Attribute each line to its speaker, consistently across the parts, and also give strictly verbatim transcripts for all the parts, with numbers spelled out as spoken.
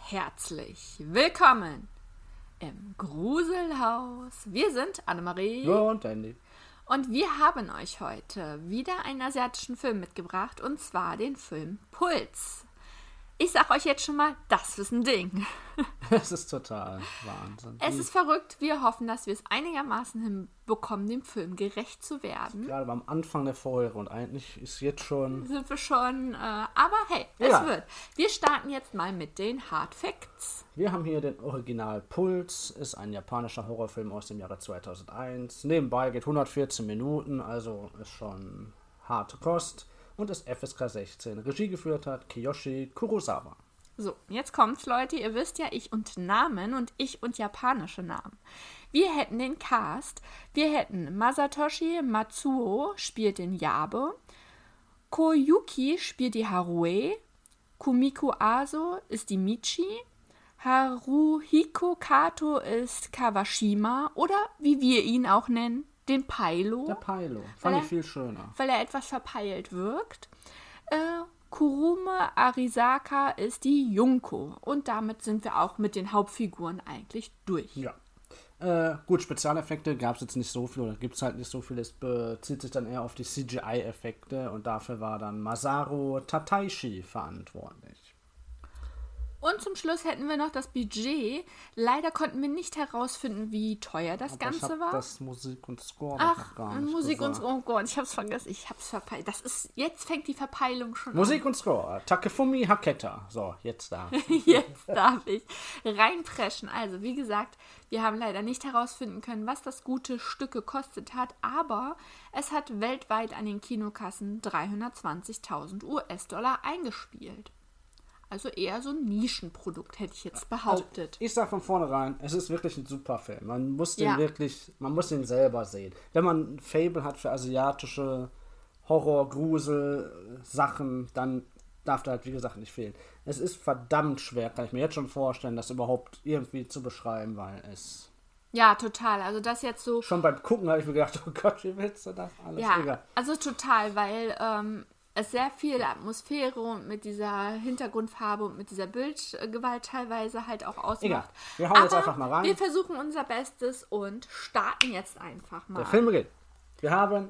Speaker 1: herzlich willkommen im Gruselhaus. Wir sind Annemarie
Speaker 2: und Andy.
Speaker 1: Und wir haben euch heute wieder einen asiatischen Film mitgebracht, und zwar den Film Puls. Ich sag euch jetzt schon mal, das ist ein Ding.
Speaker 2: Es ist total Wahnsinn.
Speaker 1: Es ist verrückt. Wir hoffen, dass wir es einigermaßen hinbekommen, dem Film gerecht zu werden.
Speaker 2: Gerade am Anfang der Folge und eigentlich ist jetzt schon...
Speaker 1: Sind wir schon, äh, aber hey, es
Speaker 2: ja.
Speaker 1: wird. Wir starten jetzt mal mit den Hard Facts.
Speaker 2: Wir haben hier den Original Puls, ist ein japanischer Horrorfilm aus dem Jahre zweitausendeins. Nebenbei geht hundertvierzehn Minuten, also ist schon harte Kost. Und ist F S K sechzehn. Regie geführt hat Kiyoshi Kurosawa.
Speaker 1: So, jetzt kommt's, Leute. Ihr wisst ja, ich und Namen und ich und japanische Namen. Wir hätten den Cast. Wir hätten Masatoshi Matsuo spielt den Yabe. Koyuki spielt die Harue. Kumiko Aso ist die Michi. Haruhiko Kato ist Kawashima. Oder wie wir ihn auch nennen, den Pailo.
Speaker 2: Der Pailo. Fand ich viel schöner.
Speaker 1: Weil er etwas verpeilt wirkt. Äh, Kurume Arisaka ist die Junko. Und damit sind wir auch mit den Hauptfiguren eigentlich durch.
Speaker 2: Ja. Äh, gut, Spezialeffekte gab es jetzt nicht so viel, oder gibt es halt nicht so viel. Es bezieht sich dann eher auf die C G I-Effekte und dafür war dann Masaru Tataishi verantwortlich.
Speaker 1: Und zum Schluss hätten wir noch das Budget. Leider konnten wir nicht herausfinden, wie teuer das
Speaker 2: Aber
Speaker 1: Ganze
Speaker 2: ich hab
Speaker 1: war.
Speaker 2: das Musik und Score
Speaker 1: Ach,
Speaker 2: noch gar nicht
Speaker 1: Musik
Speaker 2: gesagt.
Speaker 1: und Score. Oh Gott, ich hab's vergessen. Ich hab's verpeilt. Das ist, jetzt fängt die Verpeilung schon
Speaker 2: Musik
Speaker 1: an.
Speaker 2: und Score. Takefumi Haketa. So, jetzt da.
Speaker 1: Jetzt darf ich reinpreschen. Also, wie gesagt, wir haben leider nicht herausfinden können, was das gute Stück gekostet hat, aber es hat weltweit an den Kinokassen dreihundertzwanzigtausend U S-Dollar eingespielt. Also eher so ein Nischenprodukt, hätte ich jetzt behauptet.
Speaker 2: Also ich sag von vornherein, es ist wirklich ein super Film. Man muss den
Speaker 1: Ja.
Speaker 2: wirklich, man muss den selber sehen. Wenn man ein Faible hat für asiatische Horror, Grusel, Sachen, dann darf der halt, wie gesagt, nicht fehlen. Es ist verdammt schwer, kann ich mir jetzt schon vorstellen, das überhaupt irgendwie zu beschreiben, weil es...
Speaker 1: Ja, total. Also das jetzt so...
Speaker 2: Schon beim Gucken habe ich mir gedacht, oh Gott, wie willst du das alles?
Speaker 1: Ja,
Speaker 2: Egal.
Speaker 1: also total, weil ähm, es sehr viel Atmosphäre und mit dieser Hintergrundfarbe und mit dieser Bildgewalt teilweise halt auch ausmacht.
Speaker 2: Egal, wir hauen
Speaker 1: Aber
Speaker 2: jetzt einfach mal rein.
Speaker 1: wir versuchen unser Bestes und starten jetzt einfach mal.
Speaker 2: Der Film beginnt. Wir haben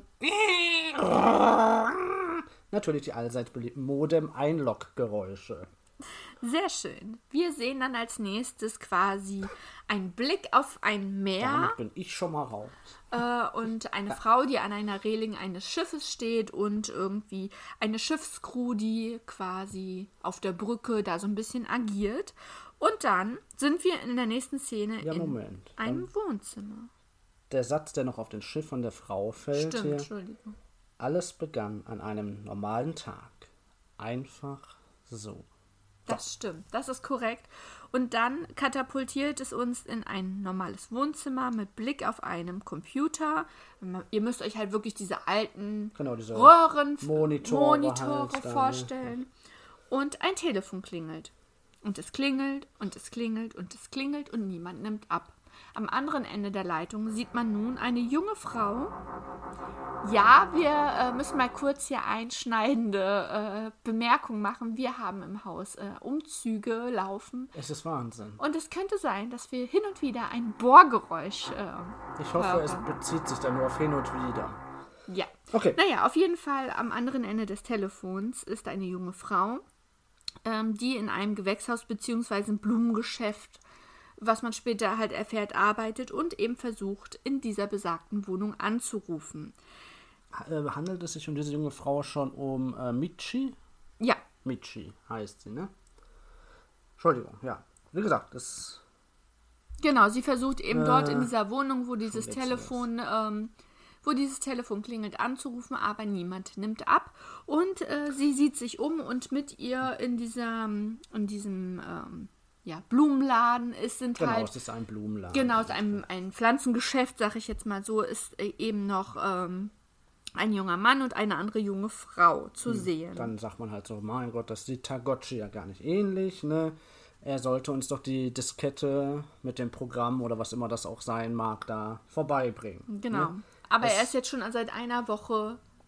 Speaker 2: natürlich die allseits beliebten Modem-Einlog-Geräusche.
Speaker 1: Sehr schön. Wir sehen dann als nächstes quasi einen Blick auf ein Meer.
Speaker 2: Damit bin ich schon mal raus.
Speaker 1: Äh, und eine Frau, die an einer Reling eines Schiffes steht und irgendwie eine Schiffscrew, die quasi auf der Brücke da so ein bisschen agiert. Und dann sind wir in der nächsten Szene
Speaker 2: Ja,
Speaker 1: in
Speaker 2: Moment.
Speaker 1: einem Wohnzimmer.
Speaker 2: Der Satz, der noch auf den Schiff von der Frau fällt
Speaker 1: Stimmt,
Speaker 2: hier.
Speaker 1: Entschuldigung.
Speaker 2: Alles begann an einem normalen Tag. Einfach so.
Speaker 1: Das stimmt, das ist korrekt. Und dann katapultiert es uns in ein normales Wohnzimmer mit Blick auf einem Computer. Ihr müsst euch halt wirklich diese alten
Speaker 2: Genau, diese
Speaker 1: Röhren,
Speaker 2: Monitore,
Speaker 1: Monitore
Speaker 2: halt dann,
Speaker 1: vorstellen. Und ein Telefon klingelt. Und es klingelt und es klingelt und es klingelt und niemand nimmt ab. Am anderen Ende der Leitung sieht man nun eine junge Frau. Ja, wir äh, müssen mal kurz hier einschneidende äh, Bemerkungen machen. Wir haben im Haus äh, Umzüge laufen.
Speaker 2: Es ist Wahnsinn.
Speaker 1: Und es könnte sein, dass wir hin und wieder ein Bohrgeräusch äh,
Speaker 2: Ich hoffe,
Speaker 1: hören.
Speaker 2: es bezieht sich dann nur auf hin und wieder.
Speaker 1: Ja.
Speaker 2: Okay.
Speaker 1: Naja, auf jeden Fall am anderen Ende des Telefons ist eine junge Frau, ähm, die in einem Gewächshaus bzw. im Blumengeschäft, was man später halt erfährt, arbeitet und eben versucht, in dieser besagten Wohnung anzurufen.
Speaker 2: Äh, handelt es sich um diese junge Frau schon um äh, Michi?
Speaker 1: Ja,
Speaker 2: Michi heißt sie, ne? Entschuldigung, ja. Wie gesagt, das...
Speaker 1: genau, sie versucht eben
Speaker 2: Äh,
Speaker 1: dort in dieser Wohnung, wo dieses
Speaker 2: jetzt
Speaker 1: Telefon, ähm, wo dieses Telefon klingelt, anzurufen, aber niemand nimmt ab. Und äh, sie sieht sich um und mit ihr in dieser, in diesem ähm, ja, Blumenladen ist, sind
Speaker 2: Genau,
Speaker 1: halt...
Speaker 2: es ist ein Blumenladen.
Speaker 1: Genau, es ist ein, ein Pflanzengeschäft, sag ich jetzt mal so, ist äh, eben noch ähm, ein junger Mann und eine andere junge Frau zu
Speaker 2: Hm,
Speaker 1: sehen.
Speaker 2: Dann sagt man halt so, mein Gott, das sieht Tagochi ja gar nicht ähnlich, ne? Er sollte uns doch die Diskette mit dem Programm oder was immer das auch sein mag, da vorbeibringen.
Speaker 1: Genau.
Speaker 2: Ne?
Speaker 1: Aber
Speaker 2: Es-
Speaker 1: er ist jetzt schon seit einer Woche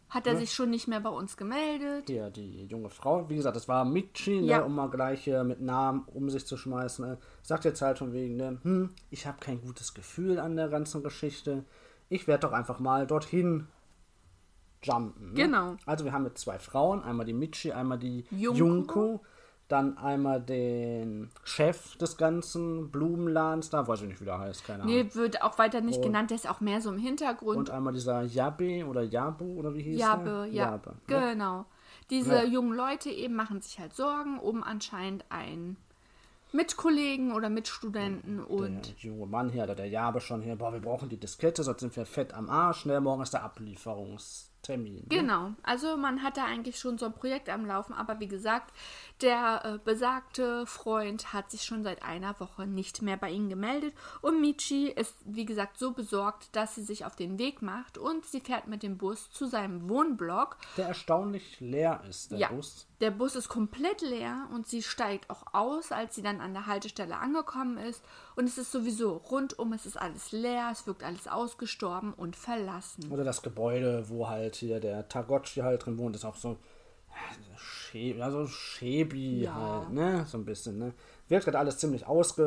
Speaker 1: Hat er
Speaker 2: ne?
Speaker 1: sich schon nicht mehr bei uns gemeldet?
Speaker 2: Hier, die junge Frau, wie gesagt, das war Michi,
Speaker 1: Ja.
Speaker 2: ne, um mal gleich hier mit Namen um sich zu schmeißen. Ne? Sagt jetzt halt von wegen, ne, hm, ich habe kein gutes Gefühl an der ganzen Geschichte. Ich werde doch einfach mal dorthin jumpen. Ne?
Speaker 1: Genau.
Speaker 2: Also wir haben mit zwei Frauen, einmal die Michi, einmal die
Speaker 1: Junko.
Speaker 2: Junko, dann einmal den Chef des ganzen Blumenladens, da weiß ich nicht, wie der heißt, keine Ahnung.
Speaker 1: Nee, wird auch weiter nicht
Speaker 2: Und-
Speaker 1: genannt, der ist auch mehr so im Hintergrund.
Speaker 2: Und einmal dieser Jabe oder Jabu oder wie hieß
Speaker 1: Jabe,
Speaker 2: der?
Speaker 1: ja,
Speaker 2: Jabe. Ne?
Speaker 1: genau. Diese
Speaker 2: Ja.
Speaker 1: jungen Leute eben machen sich halt Sorgen um anscheinend einen Mitkollegen oder Mitstudenten und
Speaker 2: Der junge Mann hier, oder der Jabe schon hier, boah, wir brauchen die Diskette, sonst sind wir fett am Arsch, ne? Morgen ist der Ablieferungstermin. Ne?
Speaker 1: genau. Also man hat da eigentlich schon so ein Projekt am Laufen, aber wie gesagt, der äh, besagte Freund hat sich schon seit einer Woche nicht mehr bei ihnen gemeldet und Michi ist, wie gesagt, so besorgt, dass sie sich auf den Weg macht und sie fährt mit dem Bus zu seinem Wohnblock.
Speaker 2: Der erstaunlich leer ist, der
Speaker 1: Ja,
Speaker 2: Bus.
Speaker 1: der Bus ist komplett leer und sie steigt auch aus, als sie dann an der Haltestelle angekommen ist. Und es ist sowieso rundum, es ist alles leer, es wirkt alles ausgestorben und verlassen.
Speaker 2: Oder das Gebäude, wo halt hier der Tagotchi halt drin wohnt, ist auch so schäbig, also schäbig
Speaker 1: Ja.
Speaker 2: halt, ne? So ein bisschen, ne? Wirkt halt alles ziemlich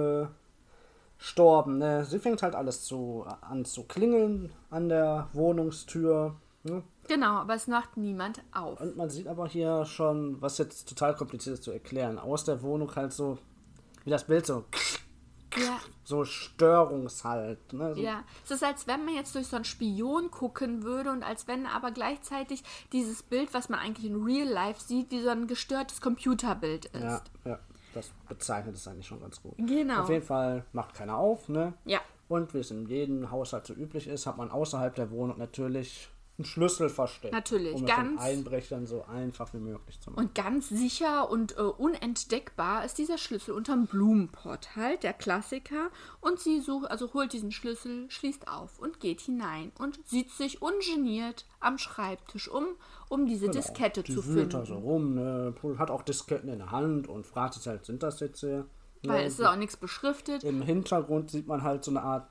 Speaker 2: ausgestorben, ne? Sie fängt halt alles zu, an zu klingeln an der Wohnungstür, ne?
Speaker 1: Genau, aber es macht niemand auf.
Speaker 2: Und man sieht aber hier schon, was jetzt total kompliziert ist zu erklären, aus der Wohnung halt so, wie das Bild so,
Speaker 1: Ja,
Speaker 2: so Störungshalt, ne? So,
Speaker 1: ja. Es ist, als wenn man jetzt durch so einen Spion gucken würde und als wenn aber gleichzeitig dieses Bild, was man eigentlich in Real Life sieht, wie so ein gestörtes Computerbild ist.
Speaker 2: ja, ja, das bezeichnet es eigentlich schon ganz gut.
Speaker 1: Genau.
Speaker 2: Auf jeden Fall macht keiner auf, ne?
Speaker 1: Ja.
Speaker 2: Und wie es in jedem Haushalt so üblich ist, hat man außerhalb der Wohnung natürlich einen Schlüssel versteckt.
Speaker 1: Natürlich,
Speaker 2: um es
Speaker 1: ganz-
Speaker 2: den Einbrechern so einfach wie möglich zu machen.
Speaker 1: Und ganz sicher und äh, unentdeckbar ist dieser Schlüssel unterm Blumenpott halt, der Klassiker. Und sie sucht, also holt diesen Schlüssel, schließt auf und geht hinein und sieht sich ungeniert am Schreibtisch um, um diese
Speaker 2: Genau.
Speaker 1: Diskette
Speaker 2: Die
Speaker 1: zu
Speaker 2: wühlt
Speaker 1: finden.
Speaker 2: da so rum, ne? Hat auch Disketten in der Hand und fragt sich halt, sind das jetzt hier?
Speaker 1: Weil
Speaker 2: Ne?
Speaker 1: es ist auch nichts beschriftet.
Speaker 2: Im Hintergrund sieht man halt so eine Art,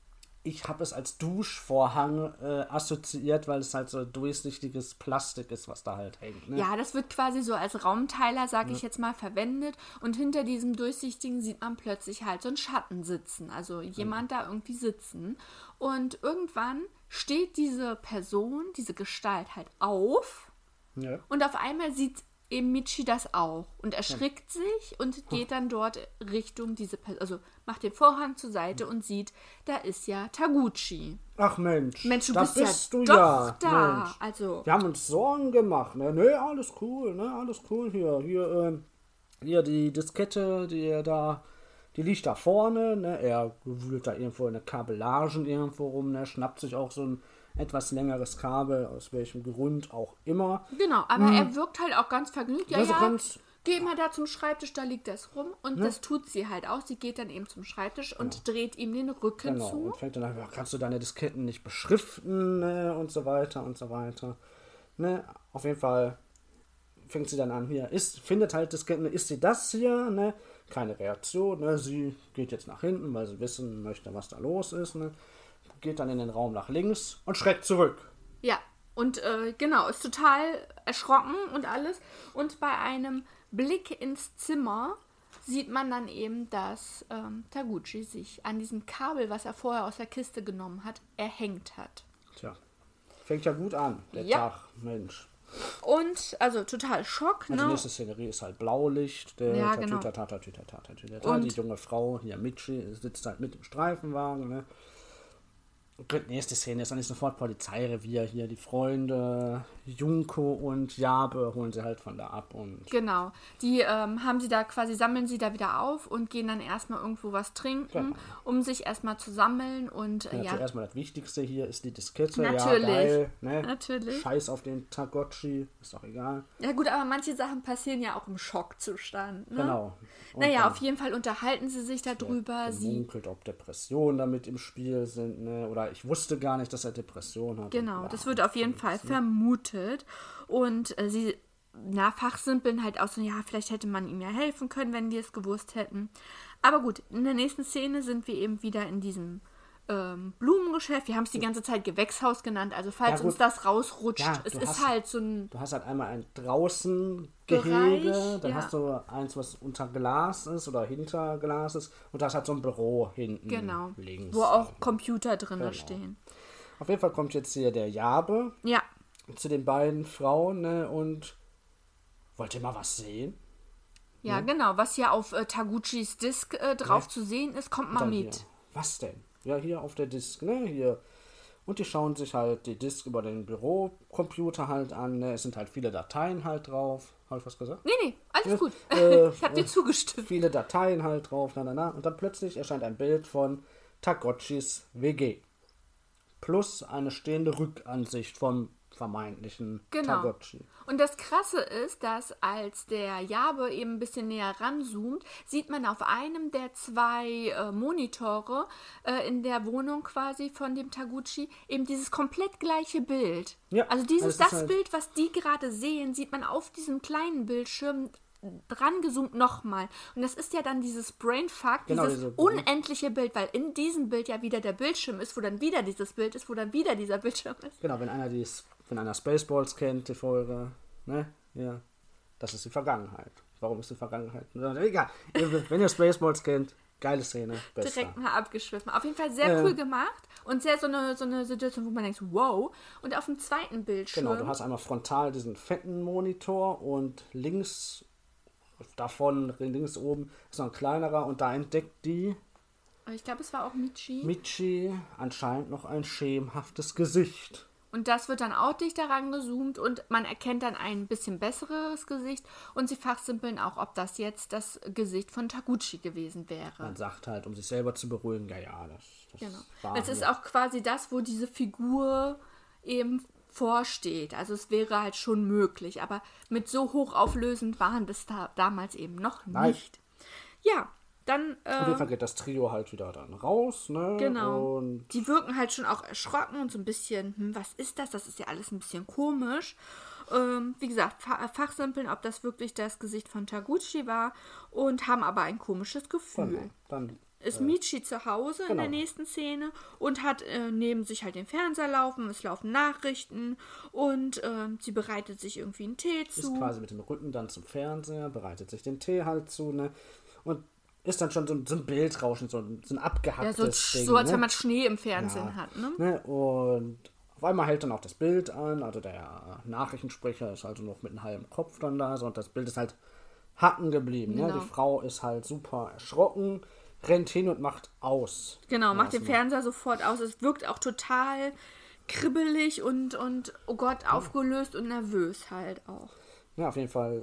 Speaker 2: ich habe es als Duschvorhang äh, assoziiert, weil es halt so durchsichtiges Plastik ist, was da halt hängt. Ne?
Speaker 1: Ja, das wird quasi so als Raumteiler, sage ich jetzt mal, verwendet. Und hinter diesem durchsichtigen sieht man plötzlich halt so einen Schatten sitzen. Also jemand da irgendwie sitzen. Und irgendwann steht diese Person, diese Gestalt halt auf.
Speaker 2: Ja.
Speaker 1: Und auf einmal sieht eben Michi das auch und erschrickt sich und geht dann dort Richtung diese Person, also macht den Vorhang zur Seite und sieht, da ist ja Taguchi.
Speaker 2: Ach Mensch,
Speaker 1: Mensch, du
Speaker 2: da
Speaker 1: bist,
Speaker 2: bist
Speaker 1: ja
Speaker 2: du
Speaker 1: doch
Speaker 2: ja.
Speaker 1: da.
Speaker 2: Mensch.
Speaker 1: Also,
Speaker 2: Wir haben uns Sorgen gemacht, ne? Nee, alles cool, ne? Alles cool hier. Hier, ähm, hier die Diskette, die er da, die liegt da vorne, ne? Er wühlt da irgendwo in der Kabellagen irgendwo rum, ne? Schnappt sich auch so ein etwas längeres Kabel, aus welchem Grund auch immer.
Speaker 1: genau, aber er wirkt halt auch ganz vergnügt. Ja,
Speaker 2: Ja, so
Speaker 1: ja,
Speaker 2: ganz-
Speaker 1: geh mal da zum Schreibtisch, da liegt das rum. Und das tut sie halt auch. Sie geht dann eben zum Schreibtisch und dreht ihm den Rücken
Speaker 2: Genau,
Speaker 1: zu.
Speaker 2: und fängt dann an, ja, kannst du deine Disketten nicht beschriften, ne? Und so weiter und so weiter. Ne? Auf jeden Fall fängt sie dann an, hier, ist, findet halt Disketten, ist sie das hier, ne? Keine Reaktion, ne? Sie geht jetzt nach hinten, weil sie wissen möchte, was da los ist, ne? Geht dann in den Raum nach links und schreckt zurück.
Speaker 1: Ja, und äh, genau, ist total erschrocken und alles. Und bei einem Blick ins Zimmer sieht man dann eben, dass ähm, Taguchi sich an diesem Kabel, was er vorher aus der Kiste genommen hat, erhängt hat.
Speaker 2: Tja, fängt ja gut an, der
Speaker 1: Ja.
Speaker 2: Tag, Mensch.
Speaker 1: Und, also total Schock,
Speaker 2: Also die
Speaker 1: ne?
Speaker 2: nächste Szenerie ist halt Blaulicht, der
Speaker 1: Ja, genau.
Speaker 2: Tatütata, Tatütata, Tatütata.
Speaker 1: Und-
Speaker 2: Die junge Frau, hier Michi, sitzt halt mit im Streifenwagen, ne? Die nächste Szene ist dann nicht sofort Polizeirevier hier. Die Freunde Junko und Jabe holen sie halt von da ab und
Speaker 1: Genau. Die ähm, haben sie da quasi, sammeln sie da wieder auf und gehen dann erstmal irgendwo was trinken,
Speaker 2: Genau.
Speaker 1: um sich erstmal zu sammeln und äh,
Speaker 2: ja,
Speaker 1: ja.
Speaker 2: zuerst mal das Wichtigste hier ist die Diskette.
Speaker 1: Natürlich.
Speaker 2: Ja, geil, ne?
Speaker 1: Natürlich.
Speaker 2: Scheiß auf den Tagotchi, ist doch egal.
Speaker 1: Ja gut, aber manche Sachen passieren ja auch im Schockzustand. Ne?
Speaker 2: Genau. Und
Speaker 1: Naja,
Speaker 2: dann
Speaker 1: auf jeden Fall unterhalten sie sich darüber. Sie,
Speaker 2: gemunkelt, ob Depressionen damit im Spiel sind, ne? Oder ich wusste gar nicht, dass er Depressionen hat.
Speaker 1: genau,
Speaker 2: Und
Speaker 1: das
Speaker 2: bla.
Speaker 1: wird auf jeden Fall vermutet. Und äh, sie na, fachsimpeln halt aus, so, ja, vielleicht hätte man ihm ja helfen können, wenn wir es gewusst hätten. Aber gut, in der nächsten Szene sind wir eben wieder in diesem ähm, Blumengeschäft. Wir haben es die ganze Zeit Gewächshaus genannt. Also falls
Speaker 2: Ja,
Speaker 1: uns das rausrutscht,
Speaker 2: Ja,
Speaker 1: es
Speaker 2: du
Speaker 1: ist
Speaker 2: hast-
Speaker 1: halt so ein...
Speaker 2: Du hast halt einmal ein draußen Gehege,
Speaker 1: Bereich,
Speaker 2: dann
Speaker 1: ja.
Speaker 2: hast du eins, was unter Glas ist oder hinter Glas ist und da ist halt so ein Büro hinten
Speaker 1: Genau.
Speaker 2: links.
Speaker 1: Wo auch Computer drin
Speaker 2: Genau.
Speaker 1: stehen.
Speaker 2: Auf jeden Fall kommt jetzt hier der Jabe
Speaker 1: Ja,
Speaker 2: zu den beiden Frauen, ne, und wollt ihr mal was sehen?
Speaker 1: ja, genau. Was hier auf äh, Taguchis Disk äh, drauf
Speaker 2: Ja.
Speaker 1: zu sehen ist, kommt mal
Speaker 2: Dann
Speaker 1: mit.
Speaker 2: Hier. Was denn? Ja, hier auf der Disk, ne, hier. Und die schauen sich halt die Disk über den Bürocomputer halt an, ne, es sind halt viele Dateien halt drauf. Habe ich was gesagt?
Speaker 1: Nee, nee, alles gut.
Speaker 2: Äh,
Speaker 1: ich habe dir zugestimmt.
Speaker 2: Viele Dateien halt drauf, na, na, na. Und dann plötzlich erscheint ein Bild von Taguchis W G. Plus eine stehende Rückansicht vom vermeintlichen
Speaker 1: Genau.
Speaker 2: Taguchi.
Speaker 1: Und das Krasse ist, dass als der Jabe eben ein bisschen näher ranzoomt, sieht man auf einem der zwei äh, Monitore äh, in der Wohnung quasi von dem Taguchi eben dieses komplett gleiche Bild.
Speaker 2: Ja,
Speaker 1: also dieses,
Speaker 2: also es ist
Speaker 1: das
Speaker 2: halt-
Speaker 1: Bild, was die gerade sehen, sieht man auf diesem kleinen Bildschirm dran gezoomt nochmal. Und das ist ja dann dieses Brainfuck,
Speaker 2: Genau,
Speaker 1: dieses
Speaker 2: diese-
Speaker 1: unendliche Bild, weil in diesem Bild ja wieder der Bildschirm ist, wo dann wieder dieses Bild ist, wo dann wieder dieser Bildschirm ist.
Speaker 2: Genau, wenn einer dies, wenn einer Spaceballs kennt, die Folge, ne? Ja. Das ist die Vergangenheit. Warum ist die Vergangenheit? Egal. Ihr- Wenn ihr Spaceballs kennt, geile Szene, bester.
Speaker 1: Direkt mal abgeschwiffen. Auf jeden Fall sehr
Speaker 2: Äh.
Speaker 1: cool gemacht und sehr so eine, so eine Situation, wo man denkt, wow. Und auf dem zweiten Bildschirm,
Speaker 2: Genau, du hast einmal frontal diesen fetten Monitor und links davon, links oben, ist noch ein kleinerer und da entdeckt die
Speaker 1: ich glaube, es war auch Michi.
Speaker 2: Michi anscheinend noch ein schemenhaftes Gesicht.
Speaker 1: Und das wird dann auch dichter rangezoomt und man erkennt dann ein bisschen besseres Gesicht und sie fachsimpeln auch, ob das jetzt das Gesicht von Taguchi gewesen wäre.
Speaker 2: Man sagt halt, um sich selber zu beruhigen, ja, ja, das, das
Speaker 1: Genau.
Speaker 2: war
Speaker 1: Es ist
Speaker 2: hier.
Speaker 1: auch quasi das, wo diese Figur eben vorsteht. Also es wäre halt schon möglich, aber mit so hochauflösend waren das da damals eben noch
Speaker 2: Nein.
Speaker 1: nicht. Ja, dann
Speaker 2: Auf jeden
Speaker 1: äh,
Speaker 2: Fall geht das Trio halt wieder dann raus, ne?
Speaker 1: genau.
Speaker 2: Und
Speaker 1: Die wirken halt schon auch erschrocken und so ein bisschen, hm, was ist das? Das ist ja alles ein bisschen komisch. Ähm, wie gesagt, fa- fachsimpeln, ob das wirklich das Gesicht von Taguchi war und haben aber ein komisches Gefühl.
Speaker 2: genau, dann
Speaker 1: Ist Michi zu Hause in
Speaker 2: genau.
Speaker 1: der nächsten Szene und hat äh, neben sich halt den Fernseher laufen, es laufen Nachrichten und ähm, sie bereitet sich irgendwie einen Tee
Speaker 2: ist
Speaker 1: zu.
Speaker 2: quasi mit dem Rücken dann zum Fernseher, bereitet sich den Tee halt zu, ne? Und ist dann schon so, ein- so ein Bildrauschen, so ein, so ein
Speaker 1: Ja,
Speaker 2: abgehacktes
Speaker 1: so,
Speaker 2: Ding.
Speaker 1: so als
Speaker 2: ne?
Speaker 1: wenn man Schnee im Fernsehen
Speaker 2: Ja.
Speaker 1: hat, ne?
Speaker 2: Ne? Und auf einmal hält dann auch das Bild an, also der Nachrichtensprecher ist also noch mit einem halben Kopf dann da, so, und das Bild ist halt hacken geblieben. Ne?
Speaker 1: Genau.
Speaker 2: Die Frau ist halt super erschrocken, rennt hin und macht aus.
Speaker 1: Genau, macht den
Speaker 2: Erstmal.
Speaker 1: Fernseher sofort aus. Es wirkt auch total kribbelig und, und oh Gott, aufgelöst und nervös halt auch.
Speaker 2: Ja, auf jeden Fall.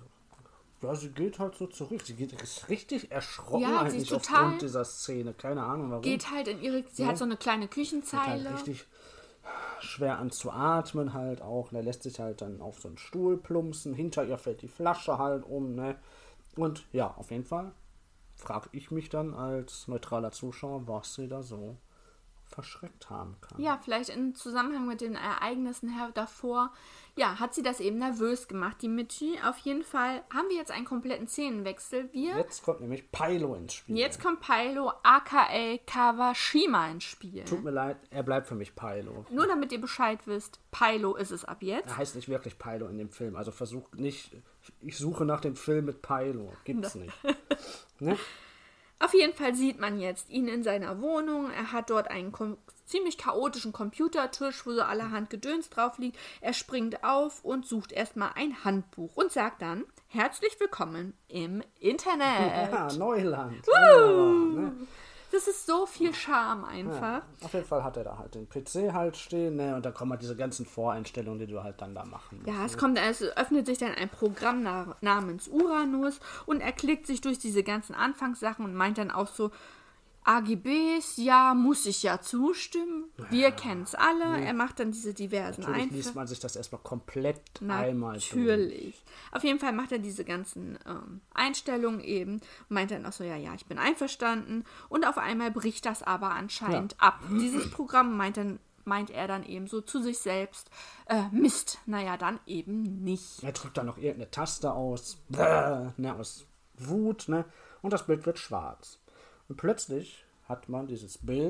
Speaker 2: Äh, ja, sie geht halt so zurück. Sie geht ist richtig erschrocken
Speaker 1: Ja,
Speaker 2: halt
Speaker 1: sie ist
Speaker 2: nicht
Speaker 1: total-
Speaker 2: aufgrund dieser Szene. Keine Ahnung warum.
Speaker 1: Geht halt in ihre, sie
Speaker 2: Ja.
Speaker 1: hat so eine kleine
Speaker 2: Geht
Speaker 1: Küchenzeile.
Speaker 2: halt richtig schwer an zu atmen halt auch. Er lässt sich halt dann auf so einen Stuhl plumpsen. Hinter ihr fällt die Flasche halt um. Ne? Und ja, auf jeden Fall frage ich mich dann als neutraler Zuschauer, was sie da so verschreckt haben kann.
Speaker 1: Ja, vielleicht im Zusammenhang mit den Ereignissen her davor, ja, hat sie das eben nervös gemacht, die Michi. Auf jeden Fall haben wir jetzt einen kompletten Szenenwechsel. Wir,
Speaker 2: Jetzt kommt nämlich Pylo ins Spiel.
Speaker 1: jetzt kommt Pylo aka Kawashima ins Spiel.
Speaker 2: Tut mir leid, er bleibt für mich Pylo.
Speaker 1: Nur damit ihr Bescheid wisst, Pylo ist es ab jetzt.
Speaker 2: Er heißt nicht wirklich Pylo in dem Film. Also versucht nicht, ich suche nach dem Film mit Pylo. Gibt's nicht. Ne?
Speaker 1: Auf jeden Fall sieht man jetzt ihn in seiner Wohnung. Er hat dort einen kom- ziemlich chaotischen Computertisch, wo so allerhand Gedöns drauf liegt. Er springt auf und sucht erstmal ein Handbuch und sagt dann, herzlich willkommen im Internet.
Speaker 2: Ja, Neuland. Wunderbar, ne?
Speaker 1: Das ist so viel Charme einfach.
Speaker 2: Ja, auf jeden Fall hat er da halt den P C halt stehen, ne? Und da kommen halt diese ganzen Voreinstellungen, die du halt dann da machen musst.
Speaker 1: Ja, es kommt, es öffnet sich dann ein Programm na- namens Uranus und er klickt sich durch diese ganzen Anfangssachen und meint dann auch so, A G Bs, ja, muss ich ja zustimmen. Wir kennen es alle. Er macht dann diese diversen
Speaker 2: Natürlich liest
Speaker 1: Einfälle.
Speaker 2: man sich das erstmal komplett einmal durch.
Speaker 1: Natürlich. Auf jeden Fall macht er diese ganzen ähm, Einstellungen eben und meint dann auch so, ja, ja, ich bin einverstanden. Und auf einmal bricht das aber anscheinend
Speaker 2: Ja.
Speaker 1: ab. Dieses Programm meint dann meint er dann eben so zu sich selbst, äh, Mist, naja, dann eben nicht.
Speaker 2: Er drückt dann noch irgendeine Taste aus, bäh, ne, aus Wut, ne? Und das Bild wird schwarz. Und plötzlich hat man dieses Bild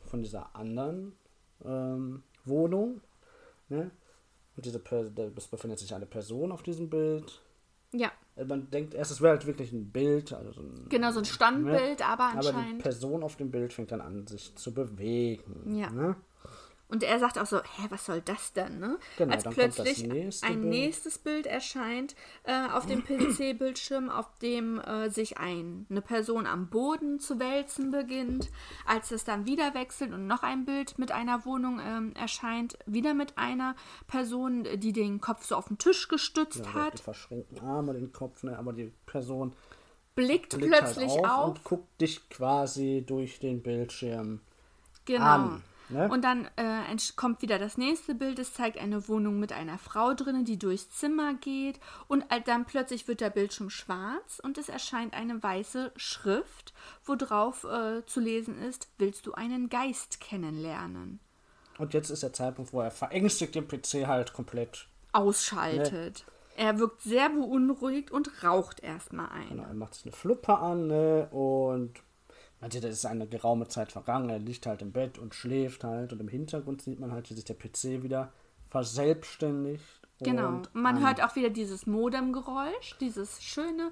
Speaker 2: von dieser anderen ähm, Wohnung. Ne? Und diese per- es befindet sich eine Person auf diesem Bild.
Speaker 1: Ja.
Speaker 2: Man denkt erst, es wäre halt wirklich ein Bild. Also so ein,
Speaker 1: Genau, so ein Standbild,
Speaker 2: ne?
Speaker 1: aber
Speaker 2: Aber die
Speaker 1: anscheinend...
Speaker 2: Person auf dem Bild fängt dann an, sich zu bewegen.
Speaker 1: Ja.
Speaker 2: Ne?
Speaker 1: Und er sagt auch so, hä, was soll das denn, ne?
Speaker 2: Genau,
Speaker 1: Als
Speaker 2: dann kommt das
Speaker 1: plötzlich
Speaker 2: nächste
Speaker 1: ein
Speaker 2: Bild.
Speaker 1: nächstes Bild erscheint äh, auf dem P C-Bildschirm, auf dem äh, sich ein, eine Person am Boden zu wälzen beginnt. Als es dann wieder wechselt und noch ein Bild mit einer Wohnung ähm, erscheint, wieder mit einer Person, die den Kopf so auf den Tisch gestützt
Speaker 2: Ja,
Speaker 1: hat,
Speaker 2: die verschränkten Arme, den Kopf, ne? Aber die Person
Speaker 1: blickt,
Speaker 2: blickt
Speaker 1: plötzlich
Speaker 2: halt auf,
Speaker 1: auf.
Speaker 2: und guckt dich quasi durch den Bildschirm
Speaker 1: Genau.
Speaker 2: an. Ne?
Speaker 1: Und dann äh, entsch- kommt wieder das nächste Bild. Es zeigt eine Wohnung mit einer Frau drinnen, die durchs Zimmer geht. Und all- dann plötzlich wird der Bildschirm schwarz und es erscheint eine weiße Schrift, wo drauf äh, zu lesen ist: Willst du einen Geist kennenlernen?
Speaker 2: Und jetzt ist der Zeitpunkt, wo er verängstigt den P C halt komplett.
Speaker 1: Ausschaltet. Er wirkt sehr beunruhigt und raucht erstmal ein.
Speaker 2: Genau, er macht sich eine Fluppe an, ne? Und man sieht, es ist eine geraume Zeit vergangen. Er liegt halt im Bett und schläft halt. Und im Hintergrund sieht man halt, wie sich der P C wieder verselbstständigt.
Speaker 1: Genau.
Speaker 2: Und
Speaker 1: Man
Speaker 2: an-
Speaker 1: hört auch wieder dieses Modemgeräusch, dieses schöne.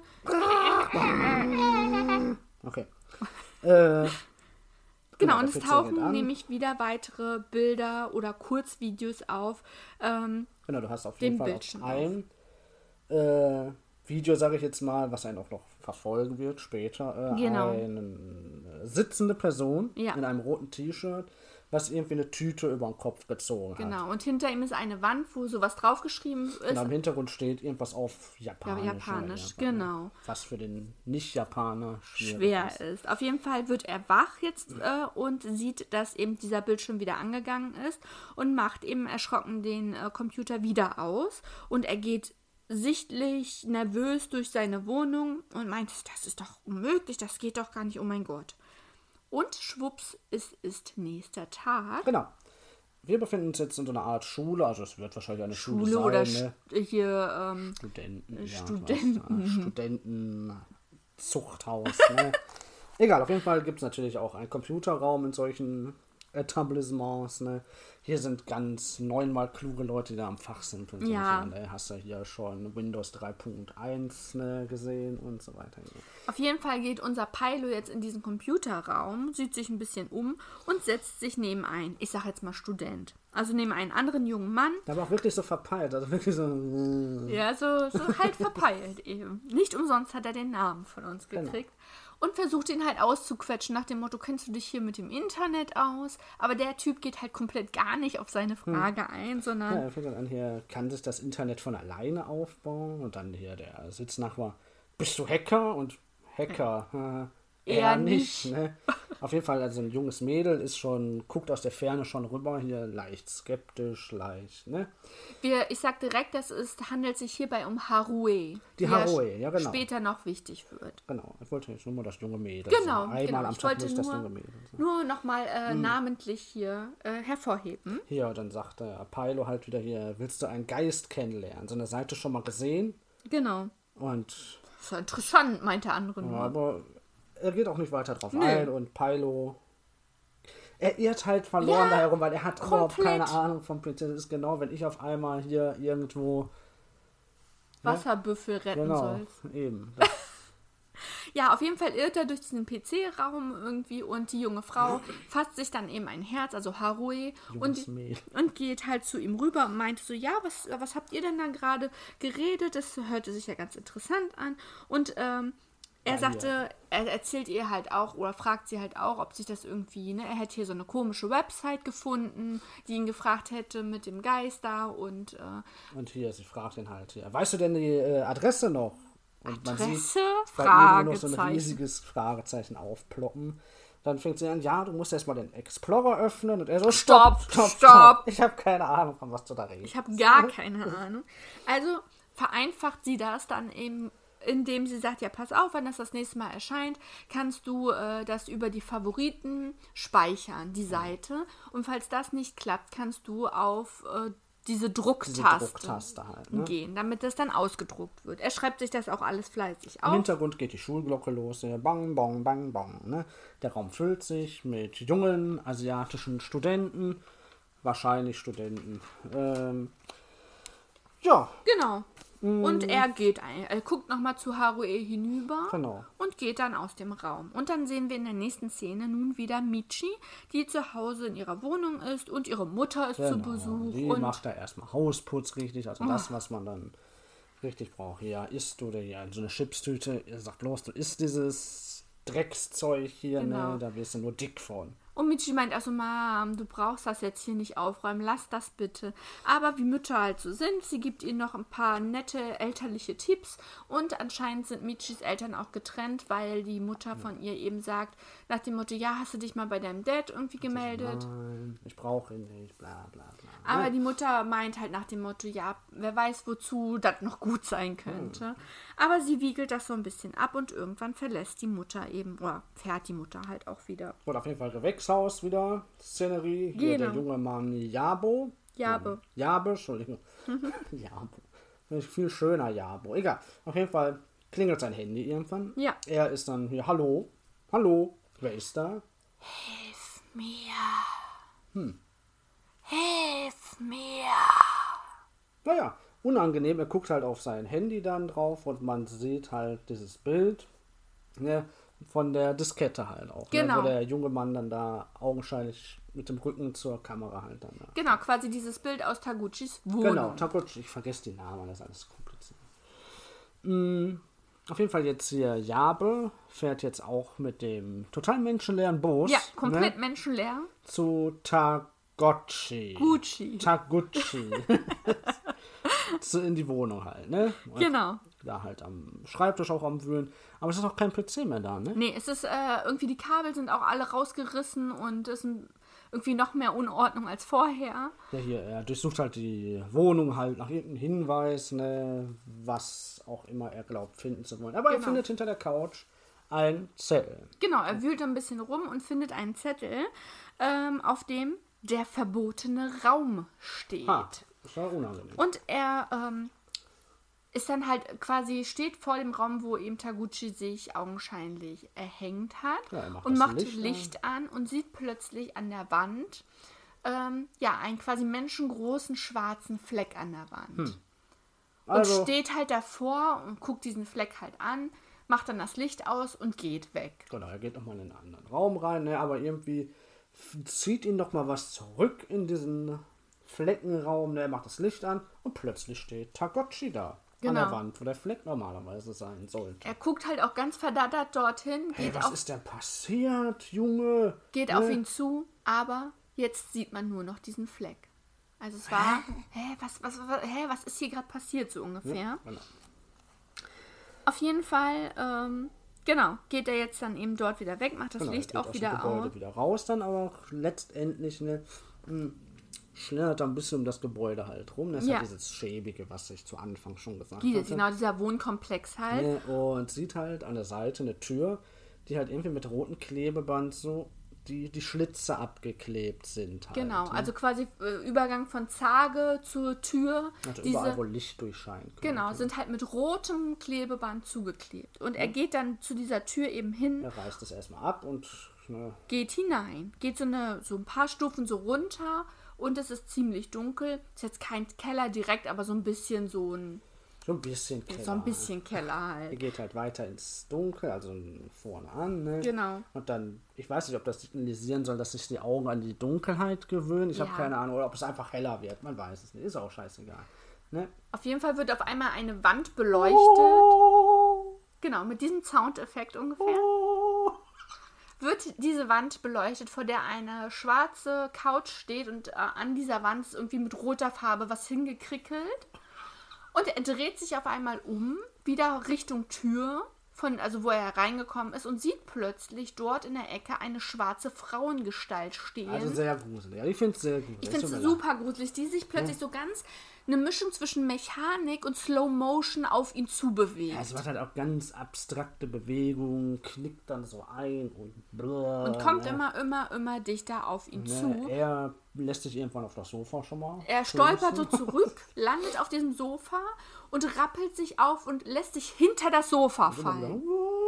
Speaker 2: Okay. Äh,
Speaker 1: Genau,
Speaker 2: der
Speaker 1: und es
Speaker 2: P C
Speaker 1: tauchen
Speaker 2: geht an.
Speaker 1: nämlich wieder weitere Bilder oder Kurzvideos auf. Ähm,
Speaker 2: Genau, du hast auf
Speaker 1: den
Speaker 2: jeden Fall
Speaker 1: Bildschirm
Speaker 2: auch ein äh, Video, sage ich jetzt mal, was einen auch noch verfolgen wird später. Äh,
Speaker 1: Genau.
Speaker 2: Eine sitzende Person
Speaker 1: Ja.
Speaker 2: in einem roten T-Shirt, was irgendwie eine Tüte über den Kopf gezogen hat.
Speaker 1: genau, und hinter ihm ist eine Wand, wo sowas draufgeschrieben ist.
Speaker 2: Genau, im Hintergrund steht irgendwas auf Japanisch.
Speaker 1: Ja, Japanisch,
Speaker 2: oder irgendwas,
Speaker 1: genau.
Speaker 2: ne? Was für den Nicht-Japaner schwierig
Speaker 1: Schwer
Speaker 2: ist.
Speaker 1: ist. Auf jeden Fall wird er wach jetzt äh, und sieht, dass eben dieser Bildschirm wieder angegangen ist und macht eben erschrocken den äh, Computer wieder aus. Und er geht sichtlich nervös durch seine Wohnung und meint, das ist doch unmöglich, das geht doch gar nicht, oh mein Gott. Und schwupps, es ist nächster Tag.
Speaker 2: Genau. Wir befinden uns jetzt in so einer Art Schule, also es wird wahrscheinlich eine Schule,
Speaker 1: Schule
Speaker 2: sein,
Speaker 1: oder
Speaker 2: ne?
Speaker 1: sch- hier, ähm,
Speaker 2: Studenten, ja,
Speaker 1: Studenten.
Speaker 2: was, ja, Studenten, Zuchthaus, ne? Egal, auf jeden Fall gibt es natürlich auch einen Computerraum in solchen Etablissements, ne? Hier sind ganz neunmal kluge Leute, die da am Fach sind. Und so.
Speaker 1: Ja.
Speaker 2: Ne? Hast du hier schon Windows drei Punkt eins ne, gesehen und so weiter.
Speaker 1: auf jeden Fall geht unser Pilo jetzt in diesen Computerraum, sieht sich ein bisschen um und setzt sich neben einen, ich sag jetzt mal Student. Also neben einen anderen jungen Mann.
Speaker 2: Aber auch wirklich so verpeilt, also wirklich so.
Speaker 1: Ja, so, so halt verpeilt eben. Nicht umsonst hat er den Namen von uns
Speaker 2: Genau.
Speaker 1: gekriegt. Und versucht ihn halt auszuquetschen nach dem Motto, kennst du dich hier mit dem Internet aus? Aber der Typ geht halt komplett gar nicht auf seine Frage ein, sondern...
Speaker 2: Ja, er fängt dann an, hier kann sich das Internet von alleine aufbauen und dann hier der Sitznachbar, bist du Hacker? Und Hacker, äh, eher
Speaker 1: Eher
Speaker 2: nicht,
Speaker 1: nicht.
Speaker 2: ne? Auf jeden Fall, also ein junges Mädel ist schon, guckt aus der Ferne schon rüber, hier leicht skeptisch, leicht, ne?
Speaker 1: Wir, ich sag direkt, das ist, handelt sich hierbei um Harué.
Speaker 2: Die Harué, ja, genau.
Speaker 1: Später noch wichtig wird.
Speaker 2: Genau, ich wollte jetzt nur mal das junge Mädel
Speaker 1: Genau,
Speaker 2: sagen. Einmal
Speaker 1: genau.
Speaker 2: am
Speaker 1: Ich
Speaker 2: Tag
Speaker 1: wollte
Speaker 2: muss das
Speaker 1: nur-
Speaker 2: junge Mädel sagen.
Speaker 1: Nur nochmal äh,
Speaker 2: Mhm.
Speaker 1: namentlich hier äh, hervorheben.
Speaker 2: Hier, dann sagt der Pilo halt wieder hier, willst du einen Geist kennenlernen? So eine Seite schon mal gesehen
Speaker 1: Genau.
Speaker 2: und
Speaker 1: Das ist ja interessant, meint der andere
Speaker 2: ja,
Speaker 1: nur.
Speaker 2: aber er geht auch nicht weiter drauf
Speaker 1: Nö.
Speaker 2: ein und Pilo, er irrt halt verloren
Speaker 1: Ja,
Speaker 2: da herum, weil er hat überhaupt
Speaker 1: komplett.
Speaker 2: keine Ahnung vom P C. Das ist genau, wenn ich auf einmal hier irgendwo,
Speaker 1: Wasserbüffel retten
Speaker 2: genau,
Speaker 1: sollst.
Speaker 2: eben. Das,
Speaker 1: Ja, auf jeden Fall irrt er durch diesen P C-Raum irgendwie und die junge Frau fasst sich dann eben ein Herz, also Harué,
Speaker 2: junges
Speaker 1: und,
Speaker 2: Mädel.
Speaker 1: und geht halt zu ihm rüber und meinte so, ja, was, was habt ihr denn da gerade geredet? Das hörte sich ja ganz interessant an. Und ähm, er
Speaker 2: Ja,
Speaker 1: sagte, er erzählt ihr halt auch oder fragt sie halt auch, ob sich das irgendwie, ne, er hätte hier so eine komische Website gefunden, die ihn gefragt hätte mit dem Geist da und äh,
Speaker 2: Und hier, sie fragt ihn halt hier, weißt du denn die äh, Adresse noch? Und man sieht
Speaker 1: Adresse?
Speaker 2: bei ihr nur noch so ein
Speaker 1: Fragezeichen.
Speaker 2: riesiges Fragezeichen aufploppen. Dann fängt sie an, ja, du musst erstmal den Explorer öffnen. Und er so, stopp,
Speaker 1: Stopp,
Speaker 2: stopp, stopp.
Speaker 1: stopp.
Speaker 2: Ich habe keine Ahnung, von was du da redest.
Speaker 1: Ich habe gar keine Ahnung. Also vereinfacht sie das dann eben, indem sie sagt, ja, pass auf, wenn das das nächste Mal erscheint, kannst du äh, das über die Favoriten speichern, die Seite. Und falls das nicht klappt, kannst du auf äh, diese Drucktaste,
Speaker 2: diese Drucktaste halt, ne?
Speaker 1: gehen, damit das dann ausgedruckt wird. Er schreibt sich das auch alles fleißig auf.
Speaker 2: Im Hintergrund geht die Schulglocke los, ne? Bang, bong, bang, bong. Ne? Der Raum füllt sich mit jungen asiatischen Studenten, wahrscheinlich Studenten. Ähm, ja.
Speaker 1: Genau. Und er geht ein, er guckt nochmal zu Haruhe hinüber
Speaker 2: Genau.
Speaker 1: und geht dann aus dem Raum. Und dann sehen wir in der nächsten Szene nun wieder Michi, die zu Hause in ihrer Wohnung ist und ihre Mutter ist zu
Speaker 2: Genau.
Speaker 1: Besuch.
Speaker 2: Die
Speaker 1: Und
Speaker 2: macht da erstmal Hausputz richtig, also das, was man dann richtig braucht. Ja, isst du ja so eine Chipstüte, er sagt bloß, du isst dieses Dreckszeug hier,
Speaker 1: Genau.
Speaker 2: ne? Da wirst du nur dick von.
Speaker 1: Und Michi meint also, Mom, du brauchst das jetzt hier nicht aufräumen, lass das bitte. Aber wie Mütter halt so sind, sie gibt ihr noch ein paar nette elterliche Tipps und anscheinend sind Michis Eltern auch getrennt, weil die Mutter von ihr eben sagt, nach dem Motto, ja, hast du dich mal bei deinem Dad irgendwie gemeldet?
Speaker 2: Nein, ich brauche ihn nicht, bla bla bla.
Speaker 1: Aber
Speaker 2: Ne?
Speaker 1: die Mutter meint halt nach dem Motto, ja, wer weiß, wozu das noch gut sein könnte. Aber sie wiegelt das so ein bisschen ab und irgendwann verlässt die Mutter eben, oder fährt die Mutter halt auch wieder.
Speaker 2: Und auf jeden Fall Gewächshaus wieder, Szenerie. Hier
Speaker 1: Genau.
Speaker 2: der junge Mann Jabo.
Speaker 1: Jabe.
Speaker 2: Jabe, Entschuldigung. Jabo. Finde ich viel schöner, Jabo. Egal. Auf jeden Fall klingelt sein Handy irgendwann.
Speaker 1: Ja.
Speaker 2: Er ist dann hier, hallo, hallo, wer ist da?
Speaker 1: Hilf mir. Hm. Hilf mir.
Speaker 2: Naja, unangenehm. Er guckt halt auf sein Handy dann drauf und man sieht halt dieses Bild, ne, von der Diskette halt auch.
Speaker 1: Genau.
Speaker 2: Ne, wo der junge Mann dann da augenscheinlich mit dem Rücken zur Kamera halt dann da.
Speaker 1: Genau, quasi dieses Bild aus Taguchis Wohnung.
Speaker 2: Genau, Taguchi, ich vergesse die Namen, das ist alles kompliziert. Mm, auf jeden Fall jetzt hier Jabe fährt jetzt auch mit dem total menschenleeren Bus.
Speaker 1: Ja, komplett
Speaker 2: ne,
Speaker 1: menschenleer.
Speaker 2: zu Taguchi.
Speaker 1: Gucci.
Speaker 2: Taguchi. zu, in die Wohnung halt, ne? Und
Speaker 1: Genau.
Speaker 2: da halt am Schreibtisch auch am Wühlen. Aber es ist auch kein P C mehr da, ne?
Speaker 1: Nee, es ist äh, irgendwie, die Kabel sind auch alle rausgerissen und es ist irgendwie noch mehr Unordnung als vorher.
Speaker 2: Ja, hier, er durchsucht halt die Wohnung halt nach irgendeinem Hinweis, ne, was auch immer er glaubt, finden zu wollen. Aber er
Speaker 1: Genau.
Speaker 2: findet hinter der Couch ein Zettel.
Speaker 1: Genau, er wühlt ein bisschen rum und findet einen Zettel, ähm, auf dem der verbotene Raum steht.
Speaker 2: Ha, das war unangenehm.
Speaker 1: Und er ähm, ist dann halt quasi, steht vor dem Raum, wo eben Taguchi sich augenscheinlich erhängt hat
Speaker 2: Ja, er macht
Speaker 1: und
Speaker 2: das
Speaker 1: macht
Speaker 2: Licht
Speaker 1: Licht, an und sieht plötzlich an der Wand ähm, ja, einen quasi menschengroßen schwarzen Fleck an der Wand.
Speaker 2: Hm.
Speaker 1: Und
Speaker 2: Also,
Speaker 1: steht halt davor und guckt diesen Fleck halt an, macht dann das Licht aus und geht weg.
Speaker 2: genau, er geht nochmal in einen anderen Raum rein, ne, aber irgendwie f- zieht ihn doch mal was zurück in diesen Fleckenraum, ne, er macht das Licht an und plötzlich steht Taguchi da. An
Speaker 1: Genau.
Speaker 2: der Wand, wo der Fleck normalerweise sein sollte.
Speaker 1: Er guckt halt auch ganz verdattert dorthin,
Speaker 2: Hey,
Speaker 1: geht,
Speaker 2: was
Speaker 1: auf,
Speaker 2: ist denn passiert, Junge?
Speaker 1: geht
Speaker 2: Ne?
Speaker 1: auf ihn zu, aber jetzt sieht man nur noch diesen Fleck. Also es war, hä, was, was, was, hä, was ist hier gerade passiert, so ungefähr.
Speaker 2: Ja, genau.
Speaker 1: Auf jeden Fall, ähm, genau, geht er jetzt dann eben dort wieder weg, macht das
Speaker 2: Genau,
Speaker 1: Licht
Speaker 2: er geht
Speaker 1: auch
Speaker 2: aus dem
Speaker 1: wieder
Speaker 2: Gebäude
Speaker 1: aus.
Speaker 2: wieder raus, dann aber auch letztendlich ne, mh, schlendert er ein bisschen um das Gebäude halt rum. Das ist
Speaker 1: Ja.
Speaker 2: halt dieses Schäbige, was ich zu Anfang schon gesagt
Speaker 1: Dieses,
Speaker 2: hatte.
Speaker 1: genau, dieser Wohnkomplex halt.
Speaker 2: Ne, und sieht halt an der Seite eine Tür, die halt irgendwie mit rotem Klebeband so die, die Schlitze abgeklebt sind. Halt,
Speaker 1: Genau,
Speaker 2: ne?
Speaker 1: also quasi äh, Übergang von Zarge zur Tür.
Speaker 2: Also
Speaker 1: diese,
Speaker 2: überall, wo Licht durchscheinen könnte.
Speaker 1: genau, sind halt mit rotem Klebeband zugeklebt. Und er geht dann zu dieser Tür eben hin,
Speaker 2: Er reißt es erstmal ab und ne,
Speaker 1: geht hinein, geht so, eine, so ein paar Stufen so runter und es ist ziemlich dunkel. Ist jetzt kein Keller direkt, aber so ein bisschen so ein,
Speaker 2: so ein bisschen Keller.
Speaker 1: so ein bisschen Keller
Speaker 2: Er
Speaker 1: halt.
Speaker 2: geht halt weiter ins Dunkel, also vorne an. Ne?
Speaker 1: Genau.
Speaker 2: Und dann, ich weiß nicht, ob das signalisieren soll, dass sich die Augen an die Dunkelheit gewöhnen. Ich
Speaker 1: Ja.
Speaker 2: habe keine Ahnung, oder ob es einfach heller wird. Man weiß es nicht. Ist auch scheißegal. Ne?
Speaker 1: Auf jeden Fall wird auf einmal eine Wand beleuchtet.
Speaker 2: Oh,
Speaker 1: Genau, mit diesem Soundeffekt ungefähr.
Speaker 2: oh.
Speaker 1: Wird diese Wand beleuchtet, vor der eine schwarze Couch steht und äh, an dieser Wand ist irgendwie mit roter Farbe was hingekrickelt. Und er dreht sich auf einmal um, wieder Richtung Tür, von, also wo er reingekommen ist, und sieht plötzlich dort in der Ecke eine schwarze Frauengestalt stehen.
Speaker 2: Also sehr gruselig. Ja, ich finde es sehr gruselig.
Speaker 1: ich finde
Speaker 2: Tut
Speaker 1: es
Speaker 2: mir
Speaker 1: super gruselig, die sich plötzlich so ganz eine Mischung zwischen Mechanik und Slow Motion auf ihn zubewegt.
Speaker 2: Ja, es macht halt auch ganz abstrakte Bewegungen, knickt dann so ein und blöd,
Speaker 1: Und kommt
Speaker 2: ne?
Speaker 1: immer, immer, immer dichter auf ihn
Speaker 2: Ne,
Speaker 1: zu.
Speaker 2: er lässt sich irgendwann auf das Sofa schon mal.
Speaker 1: Er stolpert so
Speaker 2: stoßen.
Speaker 1: zurück, landet auf diesem Sofa und rappelt sich auf und lässt sich hinter das Sofa fallen.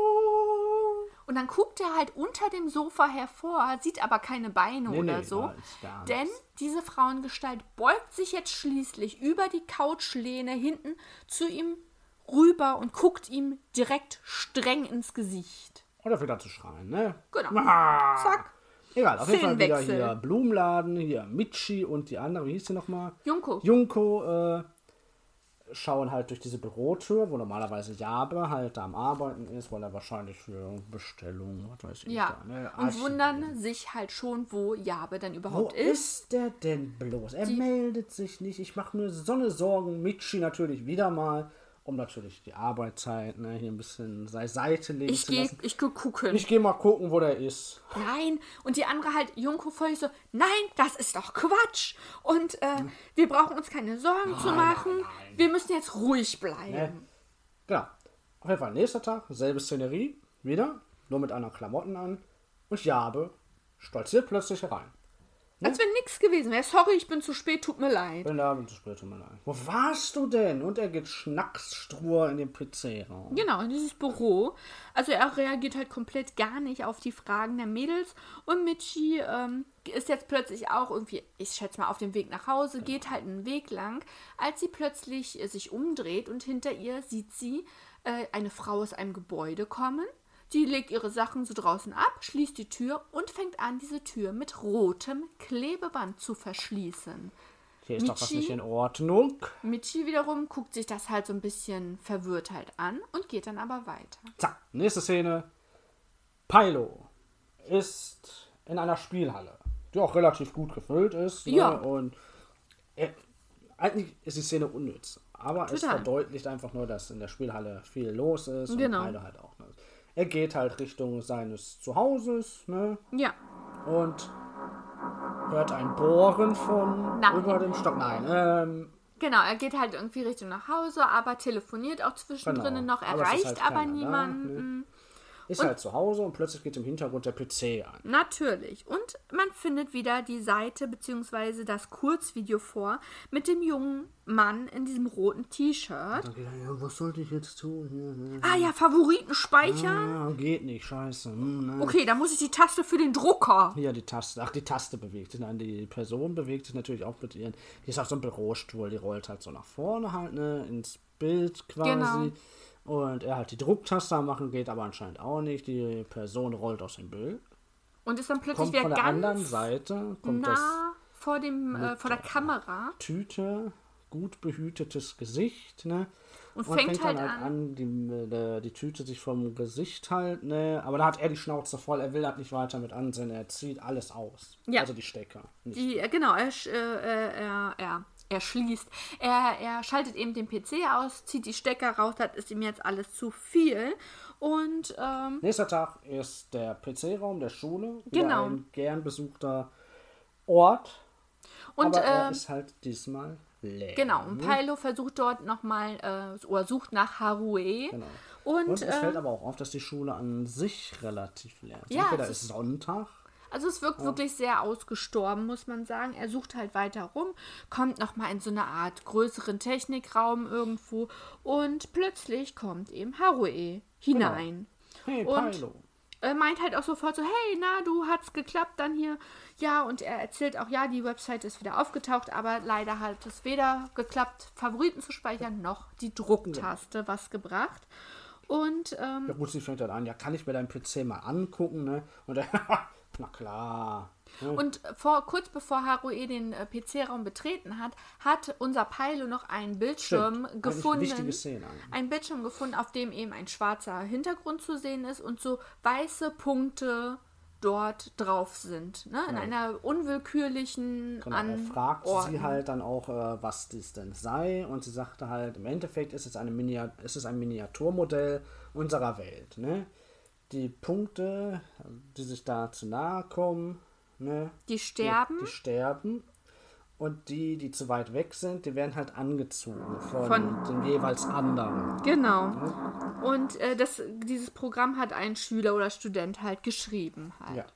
Speaker 1: Und dann guckt er halt unter dem Sofa hervor, sieht aber keine Beine
Speaker 2: Nee,
Speaker 1: oder
Speaker 2: nee,
Speaker 1: so.
Speaker 2: da ist gar
Speaker 1: Denn
Speaker 2: nichts.
Speaker 1: diese Frauengestalt beugt sich jetzt schließlich über die Couchlehne hinten zu ihm rüber und guckt ihm direkt streng ins Gesicht.
Speaker 2: Oder wieder zu schreien, ne?
Speaker 1: Genau.
Speaker 2: Ah.
Speaker 1: Zack.
Speaker 2: Egal, auf jeden Fall wieder
Speaker 1: Szenenwechsel.
Speaker 2: hier Blumenladen, hier Michi und die andere, wie hieß die nochmal?
Speaker 1: Junko.
Speaker 2: Junko, äh, schauen halt durch diese Bürotür, wo normalerweise Jabe halt da am Arbeiten ist, weil er wahrscheinlich für Bestellungen, was weiß ich.
Speaker 1: Ja.
Speaker 2: Da, ne?
Speaker 1: Und
Speaker 2: Archiv-
Speaker 1: wundern sich halt schon, wo Jabe denn
Speaker 2: Wo
Speaker 1: überhaupt ist.
Speaker 2: ist der denn bloß? Er meldet sich nicht. Ich mache mir so eine Sorgen. Michi natürlich wieder mal, um natürlich die Arbeitszeit ne, hier ein bisschen sei Seite legen
Speaker 1: Ich
Speaker 2: zu
Speaker 1: gehe
Speaker 2: lassen.
Speaker 1: ich geh gucken.
Speaker 2: Ich gehe mal gucken, wo der ist.
Speaker 1: Nein. Und die andere halt, Junko völlig so, nein, das ist doch Quatsch. Und äh, wir brauchen uns keine Sorgen zu machen. Wir müssen jetzt ruhig bleiben.
Speaker 2: Ne? Genau. Auf jeden Fall, nächster Tag, selbe Szenerie, wieder, nur mit anderen Klamotten an. Und Jabe stolziert plötzlich herein.
Speaker 1: Als wenn nichts gewesen wäre. Sorry, ich bin zu spät, tut mir leid.
Speaker 2: Bin da, bin zu spät, tut mir leid. Wo warst du denn? Und er geht schnacksstrur in den P C-Raum.
Speaker 1: Genau, in dieses Büro. Also er reagiert halt komplett gar nicht auf die Fragen der Mädels. Und Michi ähm, ist jetzt plötzlich auch irgendwie, ich schätze mal, auf dem Weg nach Hause, geht halt einen Weg lang, als sie plötzlich äh, sich umdreht und hinter ihr sieht sie äh, eine Frau aus einem Gebäude kommen. Die legt ihre Sachen so draußen ab, schließt die Tür und fängt an, diese Tür mit rotem Klebeband zu verschließen.
Speaker 2: Hier ist doch was
Speaker 1: Michi?
Speaker 2: nicht in Ordnung.
Speaker 1: Michi wiederum guckt sich das halt so ein bisschen verwirrt halt an und geht dann aber weiter.
Speaker 2: Zack, nächste Szene. Pilo ist in einer Spielhalle, die auch relativ gut gefüllt ist. Ne?
Speaker 1: Ja.
Speaker 2: Und er, eigentlich ist die Szene unnütz. Aber es
Speaker 1: Total.
Speaker 2: verdeutlicht einfach nur, dass in der Spielhalle viel los ist.
Speaker 1: Genau.
Speaker 2: Und Pilo halt auch. Ne? Er geht halt Richtung seines Zuhauses, ne?
Speaker 1: Ja,
Speaker 2: Und hört ein Bohren von
Speaker 1: Nein.
Speaker 2: über dem Stock. Nein, ähm,
Speaker 1: genau, er geht halt irgendwie Richtung nach Hause, aber telefoniert auch zwischendrin
Speaker 2: Genau.
Speaker 1: noch,
Speaker 2: Aber es ist
Speaker 1: erreicht
Speaker 2: halt
Speaker 1: aber
Speaker 2: keiner da,
Speaker 1: niemanden.
Speaker 2: ist halt zu Hause und plötzlich geht im Hintergrund der P C an.
Speaker 1: Natürlich. Und man findet wieder die Seite bzw. das Kurzvideo vor mit dem jungen Mann in diesem roten T-Shirt.
Speaker 2: Dann geht er, ja, was sollte ich jetzt tun? Hier,
Speaker 1: Ah ja, Favoriten speichern.
Speaker 2: ja, geht nicht, scheiße. Hm, ne.
Speaker 1: Okay, dann muss ich die Taste für den Drucker.
Speaker 2: Hier die Taste, ach die Taste bewegt sich, nein, die Person bewegt sich natürlich auch mit ihren, die ist auf so einem Bürostuhl, die rollt halt so nach vorne halt, ne, ins Bild quasi.
Speaker 1: Genau.
Speaker 2: Und er halt die Drucktaste am machen, geht aber anscheinend auch nicht. Die Person rollt aus dem Bild.
Speaker 1: Und ist dann plötzlich
Speaker 2: Kommt
Speaker 1: wieder
Speaker 2: von der anderen
Speaker 1: ganz
Speaker 2: Seite, kommt das
Speaker 1: nah vor, dem, äh, vor der Kamera
Speaker 2: Tüte, gut behütetes Gesicht, ne?
Speaker 1: und,
Speaker 2: Und
Speaker 1: fängt,
Speaker 2: fängt
Speaker 1: halt
Speaker 2: dann halt
Speaker 1: an.
Speaker 2: an, die, äh, die Tüte sich vom Gesicht halt, ne? Aber da hat er die Schnauze voll, er will das nicht weiter mit ansehen, er zieht alles aus.
Speaker 1: Ja.
Speaker 2: Also die Stecker. Nicht.
Speaker 1: Die, äh, genau, er, sch- äh, äh, er, er, er schließt. Er, er schaltet eben den P C aus, zieht die Stecker raus, das ist ihm jetzt alles zu viel. Und ähm,
Speaker 2: Nächster Tag ist der P C-Raum der Schule. Wieder
Speaker 1: Genau.
Speaker 2: ein gern besuchter Ort.
Speaker 1: Und,
Speaker 2: aber er
Speaker 1: ähm,
Speaker 2: ist halt diesmal leer.
Speaker 1: genau, und
Speaker 2: ne?
Speaker 1: Pilo versucht dort nochmal, äh, oder sucht nach Harué.
Speaker 2: Genau.
Speaker 1: Und,
Speaker 2: Und es
Speaker 1: äh,
Speaker 2: fällt aber auch auf, dass die Schule an sich relativ leer ist.
Speaker 1: Ja,
Speaker 2: Entweder
Speaker 1: es
Speaker 2: ist Sonntag.
Speaker 1: also es wirkt wirklich sehr ausgestorben, muss man sagen. Er sucht halt weiter rum, kommt nochmal in so eine Art größeren Technikraum irgendwo und plötzlich kommt eben Harué hinein.
Speaker 2: Hey,
Speaker 1: Und-
Speaker 2: Pilo.
Speaker 1: Er meint halt auch sofort so, hey, na, du, hat's geklappt dann hier. Ja, und er erzählt auch, ja, die Website ist wieder aufgetaucht, aber leider hat es weder geklappt, Favoriten zu speichern, noch die Drucktaste was gebracht. Und, ähm,
Speaker 2: Ja gut, sie fängt dann an, ja, kann ich mir deinen P C mal angucken, ne? Und er, na klar. Ne?
Speaker 1: und vor, kurz bevor Harué den äh, P C-Raum betreten hat, hat unser Pilo noch einen Bildschirm
Speaker 2: Stimmt.
Speaker 1: gefunden.
Speaker 2: Eigentlich wichtige Szene eigentlich.
Speaker 1: Ein Bildschirm gefunden, auf dem eben ein schwarzer Hintergrund zu sehen ist und so weiße Punkte dort drauf sind. Ne? In einer unwillkürlichen
Speaker 2: Genau, er
Speaker 1: an
Speaker 2: fragt
Speaker 1: Orten.
Speaker 2: sie halt dann auch, äh, was das denn sei. Und sie sagte halt, im Endeffekt ist es, eine Minia- ist es ein Miniaturmodell unserer Welt. Ne? Die Punkte, die sich da zu nahe kommen, ne?
Speaker 1: Die sterben.
Speaker 2: Die, die sterben. Und die, die zu weit weg sind, die werden halt angezogen von,
Speaker 1: Von-
Speaker 2: den jeweils anderen.
Speaker 1: Genau. Und äh, das, dieses Programm hat ein Schüler oder Student halt geschrieben halt.
Speaker 2: Ja.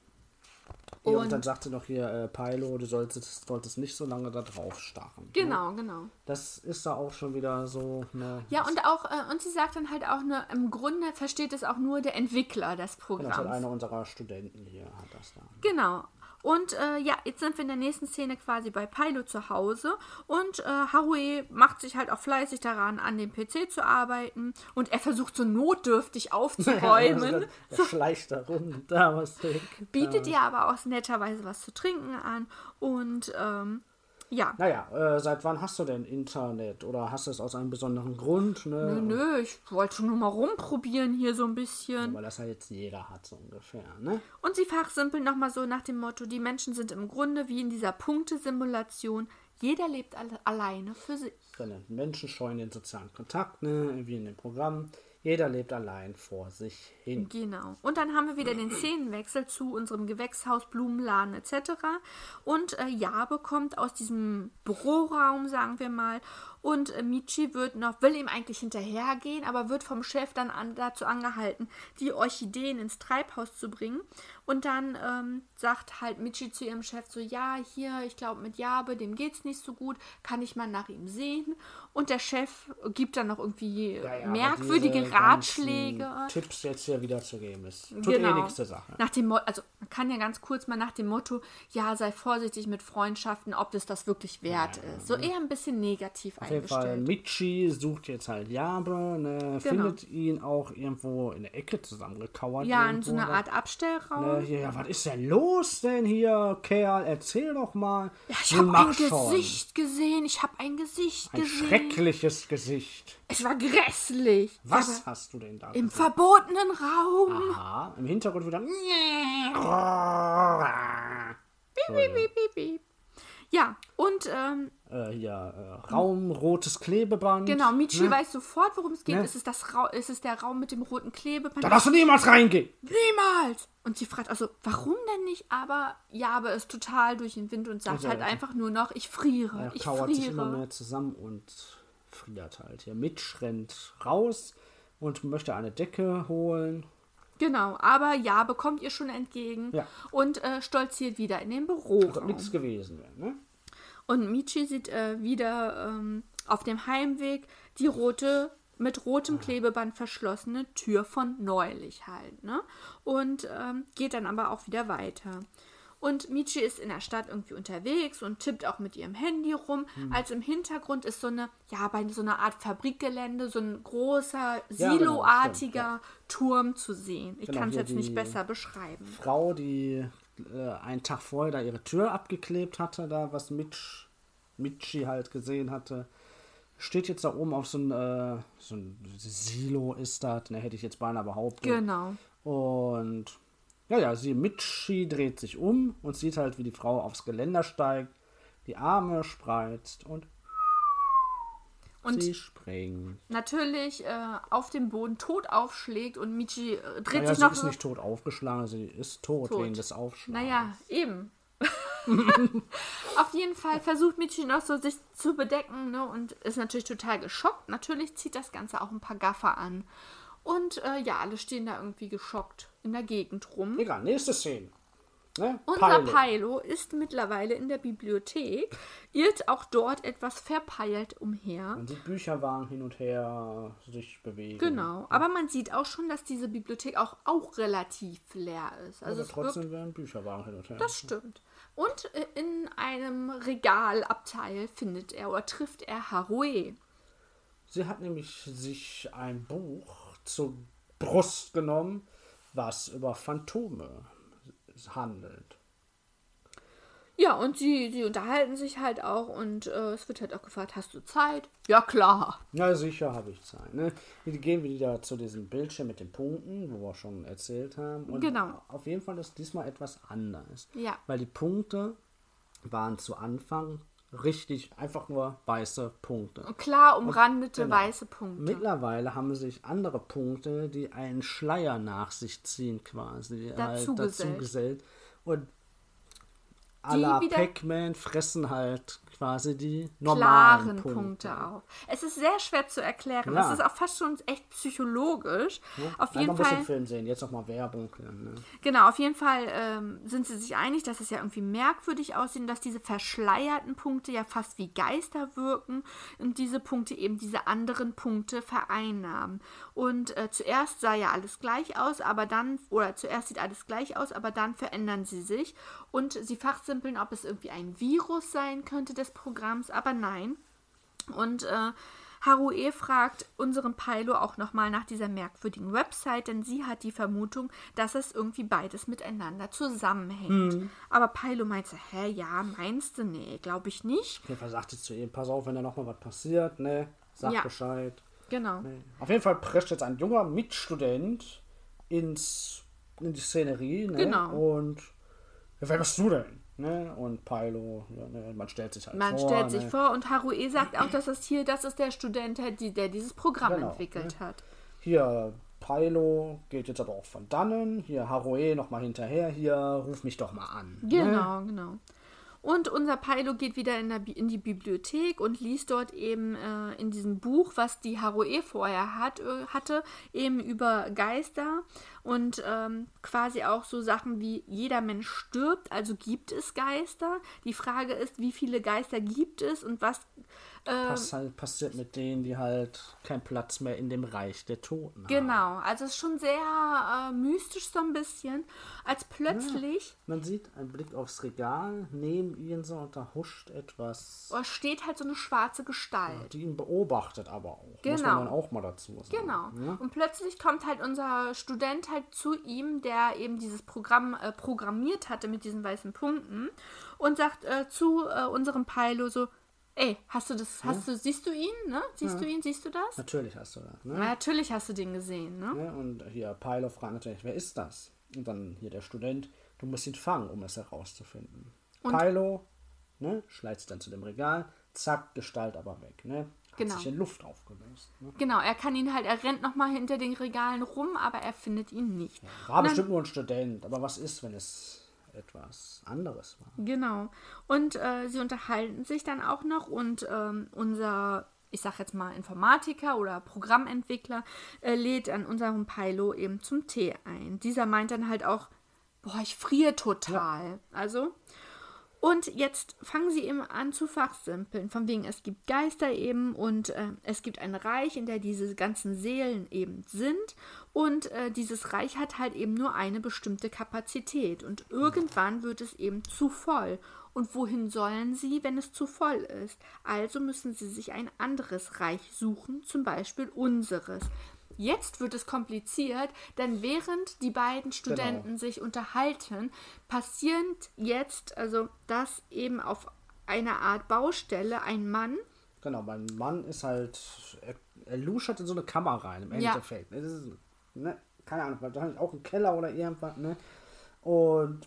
Speaker 2: Ja, und,
Speaker 1: Und-
Speaker 2: dann sagte noch hier, äh, Pilo, du solltest, solltest nicht so lange da drauf starren.
Speaker 1: Genau, genau.
Speaker 2: Das ist da auch schon wieder so eine...
Speaker 1: Ja, und auch, äh, und sie sagt dann halt auch nur, im Grunde versteht es auch nur der Entwickler des
Speaker 2: Genau, das hat
Speaker 1: Programms.
Speaker 2: einer unserer Studenten hier, hat das da.
Speaker 1: Genau. Und äh, ja, jetzt sind wir in der nächsten Szene quasi bei Pilo zu Hause und äh, Haruhi macht sich halt auch fleißig daran, an dem P C zu arbeiten und er versucht so notdürftig aufzuräumen.
Speaker 2: Also, er schleicht da rum, da was trinken.
Speaker 1: Bietet ihr aber auch netterweise was zu trinken an und ähm, ja.
Speaker 2: Naja, äh, seit wann hast du denn Internet? Oder hast du es aus einem besonderen Grund? Ne?
Speaker 1: Nö, nö, ich wollte nur mal rumprobieren hier so ein bisschen.
Speaker 2: Weil das ja jetzt jeder hat, so ungefähr, ne?
Speaker 1: Und sie fachsimpeln nochmal so nach dem Motto, die Menschen sind im Grunde wie in dieser Punktesimulation, jeder lebt alle, alleine für sich.
Speaker 2: Genau. Menschen scheuen den sozialen Kontakt, ne? Wie in dem Programm. Jeder lebt allein vor sich hin.
Speaker 1: Genau. Und dann haben wir wieder den Szenenwechsel zu unserem Gewächshaus, Blumenladen et cetera. Und äh, Yabe kommt aus diesem Büroraum, sagen wir mal. Und äh, Michi wird noch, will ihm eigentlich hinterhergehen, aber wird vom Chef dann an, dazu angehalten, die Orchideen ins Treibhaus zu bringen. Und dann ähm, sagt halt Michi zu ihrem Chef so, ja, hier, ich glaube mit Yabe, dem geht's nicht so gut, kann ich mal nach ihm sehen. Und der Chef gibt dann noch irgendwie
Speaker 2: Ja, ja,
Speaker 1: merkwürdige
Speaker 2: aber diese
Speaker 1: Ratschläge.
Speaker 2: ganzen Tipps jetzt hier wieder zu geben ist. Tut
Speaker 1: Genau.
Speaker 2: eh nichts zur Sache.
Speaker 1: Nach dem Mo- also man kann ja ganz kurz mal nach dem Motto, ja, sei vorsichtig mit Freundschaften, ob das das wirklich wert ist. So eher ein bisschen negativ
Speaker 2: Auf jeden Fall,
Speaker 1: eingestellt.
Speaker 2: Michi sucht jetzt halt Yabe, ne,
Speaker 1: Genau.
Speaker 2: findet ihn auch irgendwo in der Ecke zusammengekauert.
Speaker 1: Ja, in
Speaker 2: irgendwo
Speaker 1: so einer
Speaker 2: da.
Speaker 1: Art Abstellraum.
Speaker 2: Ne, hier, ja, was ist denn los denn hier, Kerl? Erzähl doch mal.
Speaker 1: Ja, ich
Speaker 2: Nun
Speaker 1: habe
Speaker 2: mach
Speaker 1: ein
Speaker 2: schon.
Speaker 1: Gesicht gesehen, ich habe ein Gesicht
Speaker 2: Ein
Speaker 1: gesehen.
Speaker 2: schreckliches Gesicht.
Speaker 1: Es war grässlich.
Speaker 2: Was
Speaker 1: Aber
Speaker 2: hast du denn da
Speaker 1: im
Speaker 2: gesehen?
Speaker 1: verbotenen Raum.
Speaker 2: Aha, im Hintergrund wieder.
Speaker 1: Piep, piep, piep, piep, piep. Ja, und ähm,
Speaker 2: Äh, hier, äh, Raum, rotes Klebeband.
Speaker 1: genau, Michi
Speaker 2: ne?
Speaker 1: weiß sofort, worum es geht.
Speaker 2: Ne?
Speaker 1: Es ist, das Ra es ist der Raum mit dem roten Klebeband.
Speaker 2: Da darfst du niemals reingehen.
Speaker 1: Niemals! Und sie fragt also, warum denn nicht? Aber Jabe ist total durch den Wind und sagt
Speaker 2: Also,
Speaker 1: halt
Speaker 2: also.
Speaker 1: einfach nur noch, ich friere,
Speaker 2: Er
Speaker 1: ich
Speaker 2: kauert sich immer
Speaker 1: friere.
Speaker 2: mehr zusammen und friert halt. Hier Mitch rennt raus und möchte eine Decke holen.
Speaker 1: Genau, aber Jabe kommt ihr schon entgegen
Speaker 2: Ja.
Speaker 1: und äh, stolziert wieder in den
Speaker 2: Als
Speaker 1: Büroraum.
Speaker 2: ob nichts gewesen wäre, ne?
Speaker 1: Und Michi sieht äh, wieder ähm, auf dem Heimweg die rote, mit rotem Klebeband verschlossene Tür von neulich halt, ne? Und ähm, geht dann aber auch wieder weiter. Und Michi ist in der Stadt irgendwie unterwegs und tippt auch mit ihrem Handy rum.
Speaker 2: Hm.
Speaker 1: Als im Hintergrund ist so eine, ja, bei so einer Art Fabrikgelände, so ein großer,
Speaker 2: Ja, genau,
Speaker 1: siloartiger
Speaker 2: stimmt,
Speaker 1: Turm zu sehen. Ich
Speaker 2: Genau,
Speaker 1: kann es
Speaker 2: hier
Speaker 1: jetzt nicht
Speaker 2: die-
Speaker 1: besser beschreiben.
Speaker 2: Frau, die äh, einen Tag vorher da ihre Tür abgeklebt hatte, da was Mitch, Michi halt gesehen hatte, steht jetzt da oben auf so ein, äh, so ein Silo ist das, ne, hätte ich jetzt beinahe behauptet.
Speaker 1: Genau.
Speaker 2: Und ja, ja, sie Michi dreht sich um und sieht halt, wie die Frau aufs Geländer steigt, die Arme spreizt und,
Speaker 1: Und
Speaker 2: sie springt.
Speaker 1: natürlich äh, auf dem Boden tot aufschlägt und Michi äh, dreht
Speaker 2: Naja,
Speaker 1: sich
Speaker 2: sie
Speaker 1: noch
Speaker 2: ist
Speaker 1: so.
Speaker 2: nicht tot aufgeschlagen, sie ist tot,
Speaker 1: Tot.
Speaker 2: wegen des Aufschlagens.
Speaker 1: Naja, eben. Auf jeden Fall versucht Michi noch so sich zu bedecken, ne, und ist natürlich total geschockt. Natürlich zieht das Ganze auch ein paar Gaffer an. Und äh, ja, alle stehen da irgendwie geschockt in der Gegend rum.
Speaker 2: Egal, nächste Szene. Ne?
Speaker 1: Unser
Speaker 2: Pilo.
Speaker 1: Pilo ist mittlerweile in der Bibliothek, irrt auch dort etwas verpeilt umher.
Speaker 2: Man sieht Bücherwagen hin und her sich bewegen.
Speaker 1: Genau, aber man sieht auch schon, dass diese Bibliothek auch, auch relativ leer ist. Also
Speaker 2: Aber
Speaker 1: es wirkt,
Speaker 2: trotzdem werden Bücherwagen hin und her.
Speaker 1: das stimmt. Und äh, in einem Regalabteil findet er oder trifft er Haruhi.
Speaker 2: Sie hat nämlich sich ein Buch zur Brust genommen, was über Phantome handelt.
Speaker 1: Ja, und sie, sie unterhalten sich halt auch und äh, es wird halt auch gefragt, hast du Zeit? Ja, klar.
Speaker 2: Ja, sicher habe ich Zeit. Ne? Wir gehen wieder zu diesem Bildschirm mit den Punkten, wo wir schon erzählt haben. Und
Speaker 1: Genau.
Speaker 2: auf jeden Fall ist diesmal etwas anders.
Speaker 1: Ja.
Speaker 2: Weil die Punkte waren zu Anfang richtig einfach nur weiße Punkte.
Speaker 1: Klar umrandete
Speaker 2: Genau.
Speaker 1: weiße Punkte.
Speaker 2: Mittlerweile haben sich andere Punkte, die einen Schleier nach sich ziehen quasi,
Speaker 1: Dazu
Speaker 2: halt dazu
Speaker 1: gesellt.
Speaker 2: gesellt. Und à la
Speaker 1: wieder
Speaker 2: Pac-Man fressen halt quasi die normalen
Speaker 1: klaren
Speaker 2: Punkte.
Speaker 1: Punkte auf. Es ist sehr schwer zu erklären.
Speaker 2: Ja.
Speaker 1: Es ist auch fast schon echt psychologisch.
Speaker 2: Ja?
Speaker 1: Auf jeden
Speaker 2: Einfach ein bisschen
Speaker 1: Fall.
Speaker 2: Film sehen, jetzt nochmal Werbung. Ne?
Speaker 1: Genau, auf jeden Fall ähm, sind sie sich einig, dass es ja irgendwie merkwürdig aussieht, dass diese verschleierten Punkte ja fast wie Geister wirken und diese Punkte eben diese anderen Punkte vereinnahmen. Und äh, zuerst sah ja alles gleich aus, aber dann, oder zuerst sieht alles gleich aus, aber dann verändern sie sich und sie fachsimpeln, ob es irgendwie ein Virus sein könnte des Programms, aber nein. Und äh, Harué fragt unseren Pailo auch nochmal nach dieser merkwürdigen Website, denn sie hat die Vermutung, dass es irgendwie beides miteinander zusammenhängt.
Speaker 2: Hm.
Speaker 1: Aber Pailo meinte, hä, ja, meinst du? Nee, glaube ich nicht.
Speaker 2: Auf jeden Fall sagt sie zu ihm, pass auf, wenn da nochmal was passiert, ne? Sag
Speaker 1: Ja.
Speaker 2: Bescheid.
Speaker 1: Genau.
Speaker 2: Nee. Auf jeden Fall prescht jetzt ein junger Mitstudent ins, in die Szenerie, ne?
Speaker 1: Genau.
Speaker 2: Und ja, wer bist du denn? Ne? Und Pailo, ja, ne? Man stellt sich halt
Speaker 1: Man
Speaker 2: vor.
Speaker 1: stellt sich
Speaker 2: ne?
Speaker 1: vor und Harué sagt auch, dass das hier, das ist der Student, der, der dieses Programm
Speaker 2: Genau,
Speaker 1: entwickelt hat.
Speaker 2: Hier, Pailo geht jetzt aber auch von dannen. Hier, Harué nochmal hinterher. Hier, ruf mich doch mal an. Ne?
Speaker 1: Genau, genau. Und unser Pailo geht wieder in, der, Bi- in die Bibliothek und liest dort eben äh, in diesem Buch, was die Harué vorher hat, äh, hatte, eben über Geister und ähm, quasi auch so Sachen wie jeder Mensch stirbt, also gibt es Geister. Die Frage ist, wie viele Geister gibt es und was äh,
Speaker 2: Was halt passiert mit denen, die halt keinen Platz mehr in dem Reich der Toten haben.
Speaker 1: genau, also es ist schon sehr äh, mystisch so ein bisschen, als plötzlich
Speaker 2: Man sieht einen Blick aufs Regal, neben ihnen so und da huscht etwas,
Speaker 1: oh, steht halt so eine schwarze Gestalt.
Speaker 2: die ihn beobachtet aber auch. Muss
Speaker 1: Genau.
Speaker 2: man dann auch mal dazu sagen.
Speaker 1: Genau.
Speaker 2: Ja?
Speaker 1: Und plötzlich kommt halt unser Student halt zu ihm, der eben dieses Programm äh, programmiert hatte mit diesen weißen Punkten und sagt äh, zu äh, unserem Pailo so, ey, hast du das, hast du, siehst du ihn, ne? Siehst du ihn, siehst du das?
Speaker 2: Natürlich hast du das. Ne?
Speaker 1: Na, natürlich hast du den gesehen, ne?
Speaker 2: Ne? Und hier Pailo fragt natürlich, wer ist das? Und dann hier der Student, du musst ihn fangen, um es herauszufinden.
Speaker 1: Und-
Speaker 2: Pailo, ne, schleicht dann zu dem Regal, zack, Gestalt aber weg, ne? Hat
Speaker 1: Genau.
Speaker 2: sich in Luft aufgelöst. Ne?
Speaker 1: Genau, er kann ihn halt, er rennt nochmal hinter den Regalen rum, aber er findet ihn nicht.
Speaker 2: War
Speaker 1: Und dann-
Speaker 2: bestimmt nur ein Student, aber was ist, wenn es etwas anderes war?
Speaker 1: Genau. Und äh, sie unterhalten sich dann auch noch und ähm, unser, ich sag jetzt mal Informatiker oder Programmentwickler, äh, lädt an unserem Pailo eben zum Tee ein. Dieser meint dann halt auch, boah, ich friere total. Also, und jetzt fangen sie eben an zu fachsimpeln. Von wegen, es gibt Geister eben und äh, es gibt ein Reich, in der diese ganzen Seelen eben sind. Und äh, dieses Reich hat halt eben nur eine bestimmte Kapazität. Und irgendwann wird es eben zu voll. Und wohin sollen sie, wenn es zu voll ist? Also müssen sie sich ein anderes Reich suchen, zum Beispiel unseres. Jetzt wird es kompliziert, denn während die beiden Studenten
Speaker 2: Genau.
Speaker 1: sich unterhalten, passiert jetzt, also dass eben auf einer Art Baustelle ein Mann,
Speaker 2: Genau, mein Mann ist halt, er, er luschert in so eine Kammer rein, im
Speaker 1: Ja.
Speaker 2: Endeffekt. Das ist, ne, keine Ahnung, wahrscheinlich auch ein Keller oder irgendwas, ne? Und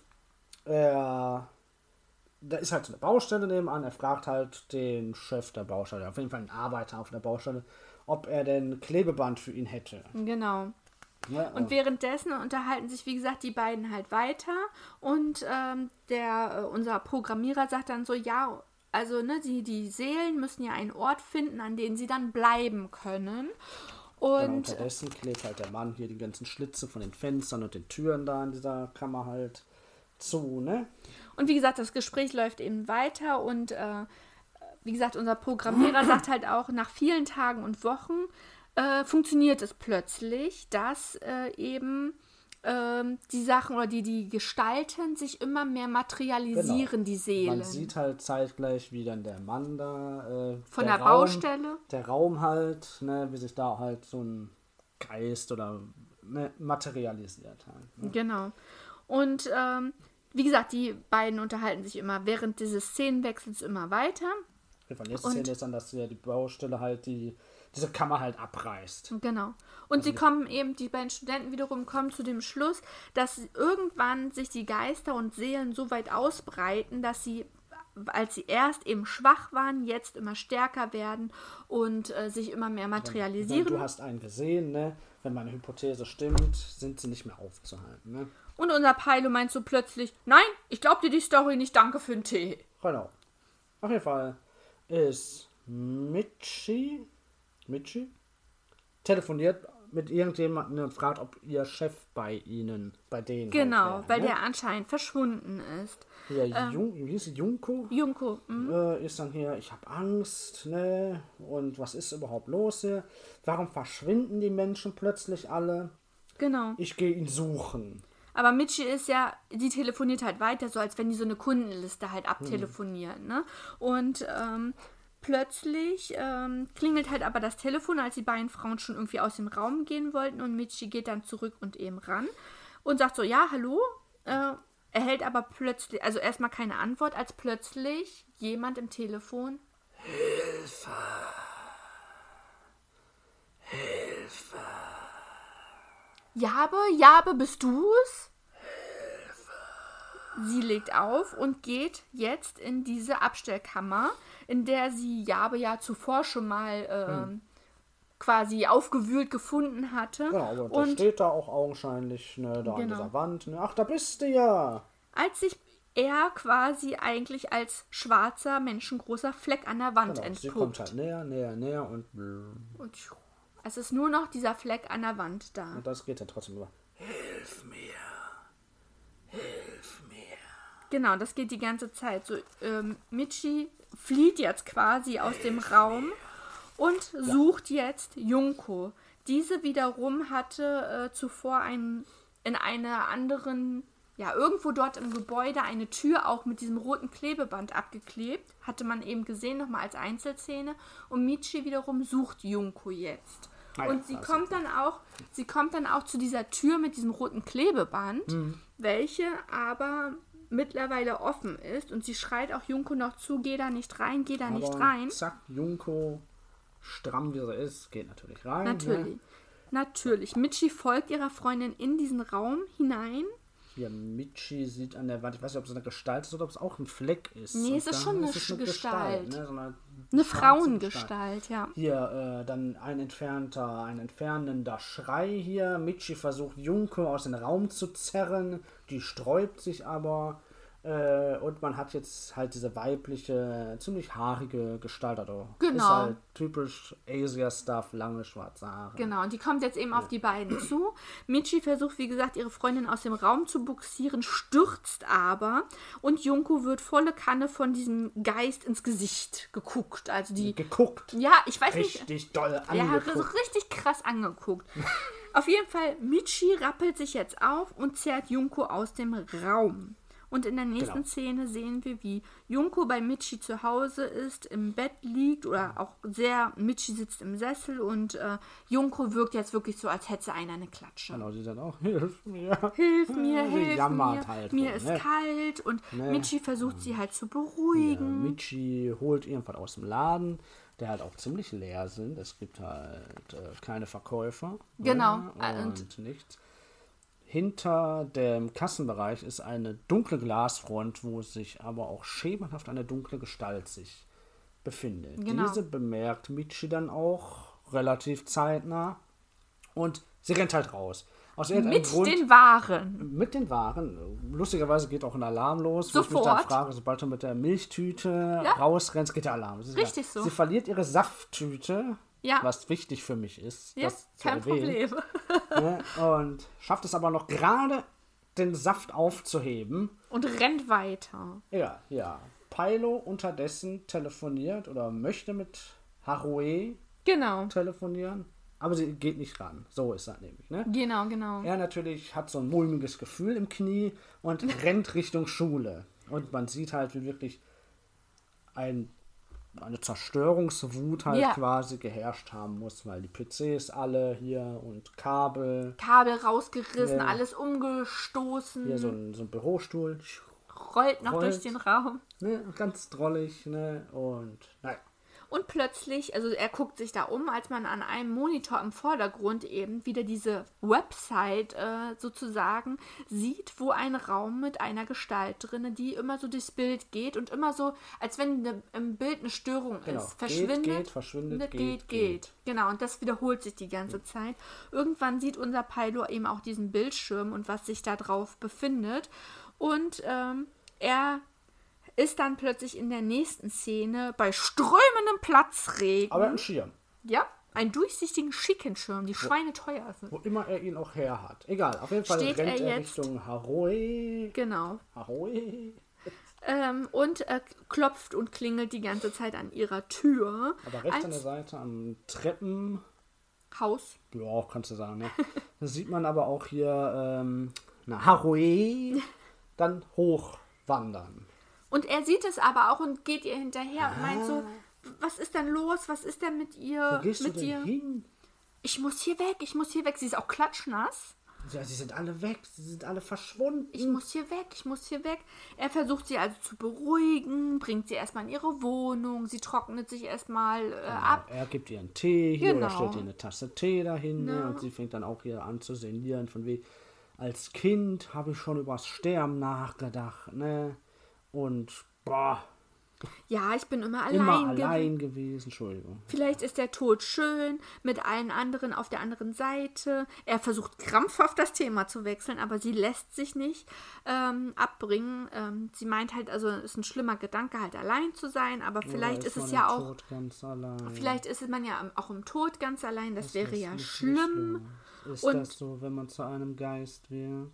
Speaker 2: er, da ist halt so eine Baustelle nebenan, er fragt halt den Chef der Baustelle, auf jeden Fall einen Arbeiter auf der Baustelle, ob er denn Klebeband für ihn hätte.
Speaker 1: genau.
Speaker 2: Ne?
Speaker 1: Und währenddessen unterhalten sich, wie gesagt, die beiden halt weiter und ähm, der, äh, unser Programmierer sagt dann so, ja, also ne, die, die Seelen müssen ja einen Ort finden, an dem sie dann bleiben können.
Speaker 2: Genau,
Speaker 1: Und
Speaker 2: unterdessen klebt halt der Mann hier die ganzen Schlitze von den Fenstern und den Türen da in dieser Kammer halt zu, ne?
Speaker 1: Und wie gesagt, das Gespräch läuft eben weiter und äh, wie gesagt, unser Programmierer sagt halt auch, nach vielen Tagen und Wochen äh, funktioniert es plötzlich, dass äh, eben ähm, die Sachen oder die, die Gestalten sich immer mehr materialisieren,
Speaker 2: Genau.
Speaker 1: die Seelen.
Speaker 2: Man sieht halt zeitgleich, wie dann der Mann da äh,
Speaker 1: Von der
Speaker 2: Raum,
Speaker 1: Baustelle.
Speaker 2: Der Raum halt, ne, wie sich da halt so ein Geist oder ne, materialisiert halt. Ne?
Speaker 1: Genau. Und ähm, wie gesagt, die beiden unterhalten sich immer während dieses Szenenwechsels immer weiter.
Speaker 2: Die nächste
Speaker 1: Und-
Speaker 2: Szene ist dann, dass ja die Baustelle halt die, diese Kammer halt abreißt.
Speaker 1: Genau. Und sie kommen eben, die beiden Studenten wiederum kommen zu dem Schluss, dass irgendwann sich die Geister und Seelen so weit ausbreiten, dass sie, als sie erst eben schwach waren, jetzt immer stärker werden und äh, sich immer mehr
Speaker 2: Wenn
Speaker 1: materialisieren.
Speaker 2: du hast einen gesehen, ne? Wenn meine Hypothese stimmt, sind sie nicht mehr aufzuhalten. Ne?
Speaker 1: Und unser Pailo meint so plötzlich, nein, ich glaub dir die Story nicht, danke für den Tee.
Speaker 2: Genau. Auf jeden Fall ist Michi, Michi telefoniert mit irgendjemandem und fragt, ob ihr Chef bei ihnen, bei denen
Speaker 1: Genau,
Speaker 2: halt wäre,
Speaker 1: weil
Speaker 2: ne?
Speaker 1: der anscheinend verschwunden ist.
Speaker 2: Hier, Jun, wie hieß sie, Junko?
Speaker 1: Junko, hm?
Speaker 2: Äh, ist dann hier, ich habe Angst, ne? Und was ist überhaupt los hier? Warum verschwinden die Menschen plötzlich alle?
Speaker 1: Genau.
Speaker 2: Ich gehe ihn suchen.
Speaker 1: Aber Michi ist ja, die telefoniert halt weiter, so als wenn die so eine Kundenliste halt abtelefonieren, ne? Und ähm, plötzlich ähm, klingelt halt aber das Telefon, als die beiden Frauen schon irgendwie aus dem Raum gehen wollten und Michi geht dann zurück und eben ran und sagt so, ja, hallo? Äh, erhält aber plötzlich, also erstmal keine Antwort, als plötzlich jemand im Telefon
Speaker 2: Hilfe! Hilfe!
Speaker 1: Jabe, Jabe, bist du's? Sie legt auf und geht jetzt in diese Abstellkammer, in der sie Jabe ja zuvor schon mal ähm, hm. quasi aufgewühlt gefunden hatte.
Speaker 2: Genau, aber
Speaker 1: und
Speaker 2: da steht da auch augenscheinlich, ne, da
Speaker 1: genau.
Speaker 2: an dieser Wand. Ne, ach, da bist du ja!
Speaker 1: Als sich er quasi eigentlich als schwarzer, menschengroßer Fleck an der Wand
Speaker 2: Genau,
Speaker 1: entpuppt.
Speaker 2: sie kommt halt näher, näher, näher und...
Speaker 1: Und es ist nur noch dieser Fleck an der Wand da.
Speaker 2: Und das geht ja trotzdem über. Hilf mir! Hilf mir!
Speaker 1: Genau, das geht die ganze Zeit. So, ähm, Michi flieht jetzt quasi aus dem Raum und sucht ja. jetzt Junko. Diese wiederum hatte äh, zuvor ein, in einer anderen, ja, irgendwo dort im Gebäude eine Tür auch mit diesem roten Klebeband abgeklebt. Hatte man eben gesehen, nochmal als Einzelszene. Und Michi wiederum sucht Junko jetzt.
Speaker 2: Ah ja,
Speaker 1: und sie kommt dann auch, sie kommt dann auch zu dieser Tür mit diesem roten Klebeband, mhm. welche aber mittlerweile offen ist und sie schreit auch Junko noch zu, geh da nicht rein, geh da
Speaker 2: aber
Speaker 1: nicht rein.
Speaker 2: Zack, Junko, stramm wie sie ist, geht natürlich rein.
Speaker 1: Natürlich,
Speaker 2: ne?
Speaker 1: natürlich. Michi folgt ihrer Freundin in diesen Raum hinein.
Speaker 2: Hier, Michi sieht an der Wand, ich weiß nicht, ob es eine Gestalt ist oder ob es auch ein Fleck ist.
Speaker 1: Nee, es
Speaker 2: und
Speaker 1: ist schon eine,
Speaker 2: ist eine
Speaker 1: Gestalt.
Speaker 2: Gestalt ne? so eine
Speaker 1: eine
Speaker 2: schwarze
Speaker 1: Frauengestalt,
Speaker 2: Gestalt.
Speaker 1: ja.
Speaker 2: Hier, äh, dann ein entfernter, ein entfernender Schrei hier. Michi versucht Junko aus dem Raum zu zerren, die sträubt sich aber. Äh, und man hat jetzt halt diese weibliche, ziemlich haarige Gestalt. Also
Speaker 1: genau.
Speaker 2: Ist halt typisch Asia-Stuff, lange schwarze Haare.
Speaker 1: Genau, und die kommt jetzt eben ja. auf die beiden zu. Michi versucht, wie gesagt, ihre Freundin aus dem Raum zu buxieren, stürzt aber und Junko wird volle Kanne von diesem Geist ins Gesicht geguckt. Also die...
Speaker 2: Geguckt?
Speaker 1: Ja, ich weiß
Speaker 2: richtig nicht... Richtig doll angeguckt.
Speaker 1: Ja, so richtig krass angeguckt. Auf jeden Fall, Michi rappelt sich jetzt auf und zerrt Junko aus dem Raum. Und in der nächsten genau. Szene sehen wir, wie Junko bei Michi zu Hause ist, im Bett liegt oder auch sehr, Michi sitzt im Sessel und äh, Junko wirkt jetzt wirklich so, als hätte sie einer eine Klatsche.
Speaker 2: Genau, sie sagt auch, hilf mir.
Speaker 1: Hilf mir, hilf mir,
Speaker 2: halt
Speaker 1: mir
Speaker 2: so,
Speaker 1: ist
Speaker 2: ne?
Speaker 1: kalt und ne? Michi versucht sie halt zu beruhigen.
Speaker 2: Ja, Michi holt irgendwas aus dem Laden, der halt auch ziemlich leer sind. Es gibt halt äh, keine Verkäufer.
Speaker 1: Genau.
Speaker 2: Ne? Und, und nichts. Hinter dem Kassenbereich ist eine dunkle Glasfront, wo sich aber auch schemenhaft eine dunkle Gestalt sich befindet.
Speaker 1: Genau.
Speaker 2: Diese bemerkt Michi dann auch relativ zeitnah und sie rennt halt raus. Aus irgendeinem
Speaker 1: mit
Speaker 2: Grund,
Speaker 1: den Waren.
Speaker 2: Mit den Waren. Lustigerweise geht auch ein Alarm los.
Speaker 1: Sofort.
Speaker 2: Wo ich mich dann frage, sobald du mit der Milchtüte ja. rausrennst, geht der Alarm.
Speaker 1: Richtig so.
Speaker 2: Sie verliert ihre Safttüte.
Speaker 1: Ja.
Speaker 2: Was wichtig für mich ist.
Speaker 1: Ja,
Speaker 2: das
Speaker 1: kein
Speaker 2: zu erwähnen.
Speaker 1: Problem.
Speaker 2: Ja, und schafft es aber noch gerade, den Saft aufzuheben.
Speaker 1: Und rennt weiter.
Speaker 2: Ja, ja. Pailo unterdessen telefoniert oder möchte mit Haruhe
Speaker 1: genau.
Speaker 2: telefonieren. Aber sie geht nicht ran. So ist das nämlich, ne?
Speaker 1: Genau, genau.
Speaker 2: Er natürlich hat so ein mulmiges Gefühl im Knie und rennt Richtung Schule. Und man sieht halt, wie wirklich ein eine Zerstörungswut halt ja. quasi geherrscht haben muss, weil die P Cs alle hier und Kabel.
Speaker 1: Kabel rausgerissen,
Speaker 2: ja.
Speaker 1: alles umgestoßen.
Speaker 2: Hier so ein, so ein Bürostuhl.
Speaker 1: Rollt noch rollt, durch den Raum.
Speaker 2: Ne, ganz drollig, ne, und naja.
Speaker 1: Und plötzlich, also er guckt sich da um, als man an einem Monitor im Vordergrund eben wieder diese Website äh, sozusagen sieht, wo ein Raum mit einer Gestalt drin, die immer so durchs Bild geht und immer so, als wenn ne, im Bild eine Störung
Speaker 2: genau.
Speaker 1: ist. Verschwindet,
Speaker 2: geht, geht, verschwindet,
Speaker 1: geht,
Speaker 2: geht,
Speaker 1: geht, geht. Genau, und das wiederholt sich die ganze ja. Zeit. Irgendwann sieht unser Pailo eben auch diesen Bildschirm und was sich da drauf befindet. Und ähm, er ist dann plötzlich in der nächsten Szene bei strömendem Platzregen.
Speaker 2: Aber ein Schirm.
Speaker 1: Ja, einen durchsichtigen Schickenschirm, die schweineteuer sind.
Speaker 2: Wo immer er ihn auch her hat. Egal, auf jeden Fall
Speaker 1: Steht
Speaker 2: rennt
Speaker 1: er
Speaker 2: er
Speaker 1: jetzt-
Speaker 2: Richtung Haroe.
Speaker 1: Genau.
Speaker 2: Haroe.
Speaker 1: Ähm, und er klopft und klingelt die ganze Zeit an ihrer Tür.
Speaker 2: Aber rechts an der
Speaker 1: als
Speaker 2: Seite am Treppen,
Speaker 1: Haus.
Speaker 2: ja, kannst du sagen, ne? Da sieht man aber auch hier ähm, eine Haroe dann hochwandern.
Speaker 1: Und er sieht es aber auch und geht ihr hinterher und meint so, was ist denn los? Was ist denn mit ihr?
Speaker 2: Wo gehst
Speaker 1: mit
Speaker 2: du
Speaker 1: dir?
Speaker 2: denn hin?
Speaker 1: Ich muss hier weg, ich muss hier weg. Sie ist auch klatschnass.
Speaker 2: Ja, sie sind alle weg, sie sind alle verschwunden.
Speaker 1: Ich muss hier weg, ich muss hier weg. Er versucht sie also zu beruhigen, bringt sie erstmal in ihre Wohnung, sie trocknet sich erstmal äh, ab.
Speaker 2: Er gibt ihr einen Tee hier
Speaker 1: Genau.
Speaker 2: oder stellt ihr eine Tasse Tee dahin ne? Und sie fängt dann auch hier an zu sinnieren von wie als Kind habe ich schon übers Sterben nachgedacht, ne? Und boah,
Speaker 1: Ja, ich bin immer allein.
Speaker 2: immer
Speaker 1: gewesen.
Speaker 2: allein gewesen, Entschuldigung.
Speaker 1: Vielleicht ist der Tod schön mit allen anderen auf der anderen Seite. Er versucht krampfhaft das Thema zu wechseln, aber sie lässt sich nicht ähm, abbringen. Ähm, sie meint halt, also es ist ein schlimmer Gedanke, halt allein zu sein, aber vielleicht
Speaker 2: Oder
Speaker 1: ist es
Speaker 2: man
Speaker 1: ja
Speaker 2: im
Speaker 1: auch,
Speaker 2: Tod ganz allein.
Speaker 1: vielleicht ist man ja auch im Tod ganz allein. Das,
Speaker 2: Das
Speaker 1: wäre
Speaker 2: ist
Speaker 1: ja
Speaker 2: nicht
Speaker 1: schlimm.
Speaker 2: Ist
Speaker 1: Und-
Speaker 2: das so, wenn man zu einem Geist wird?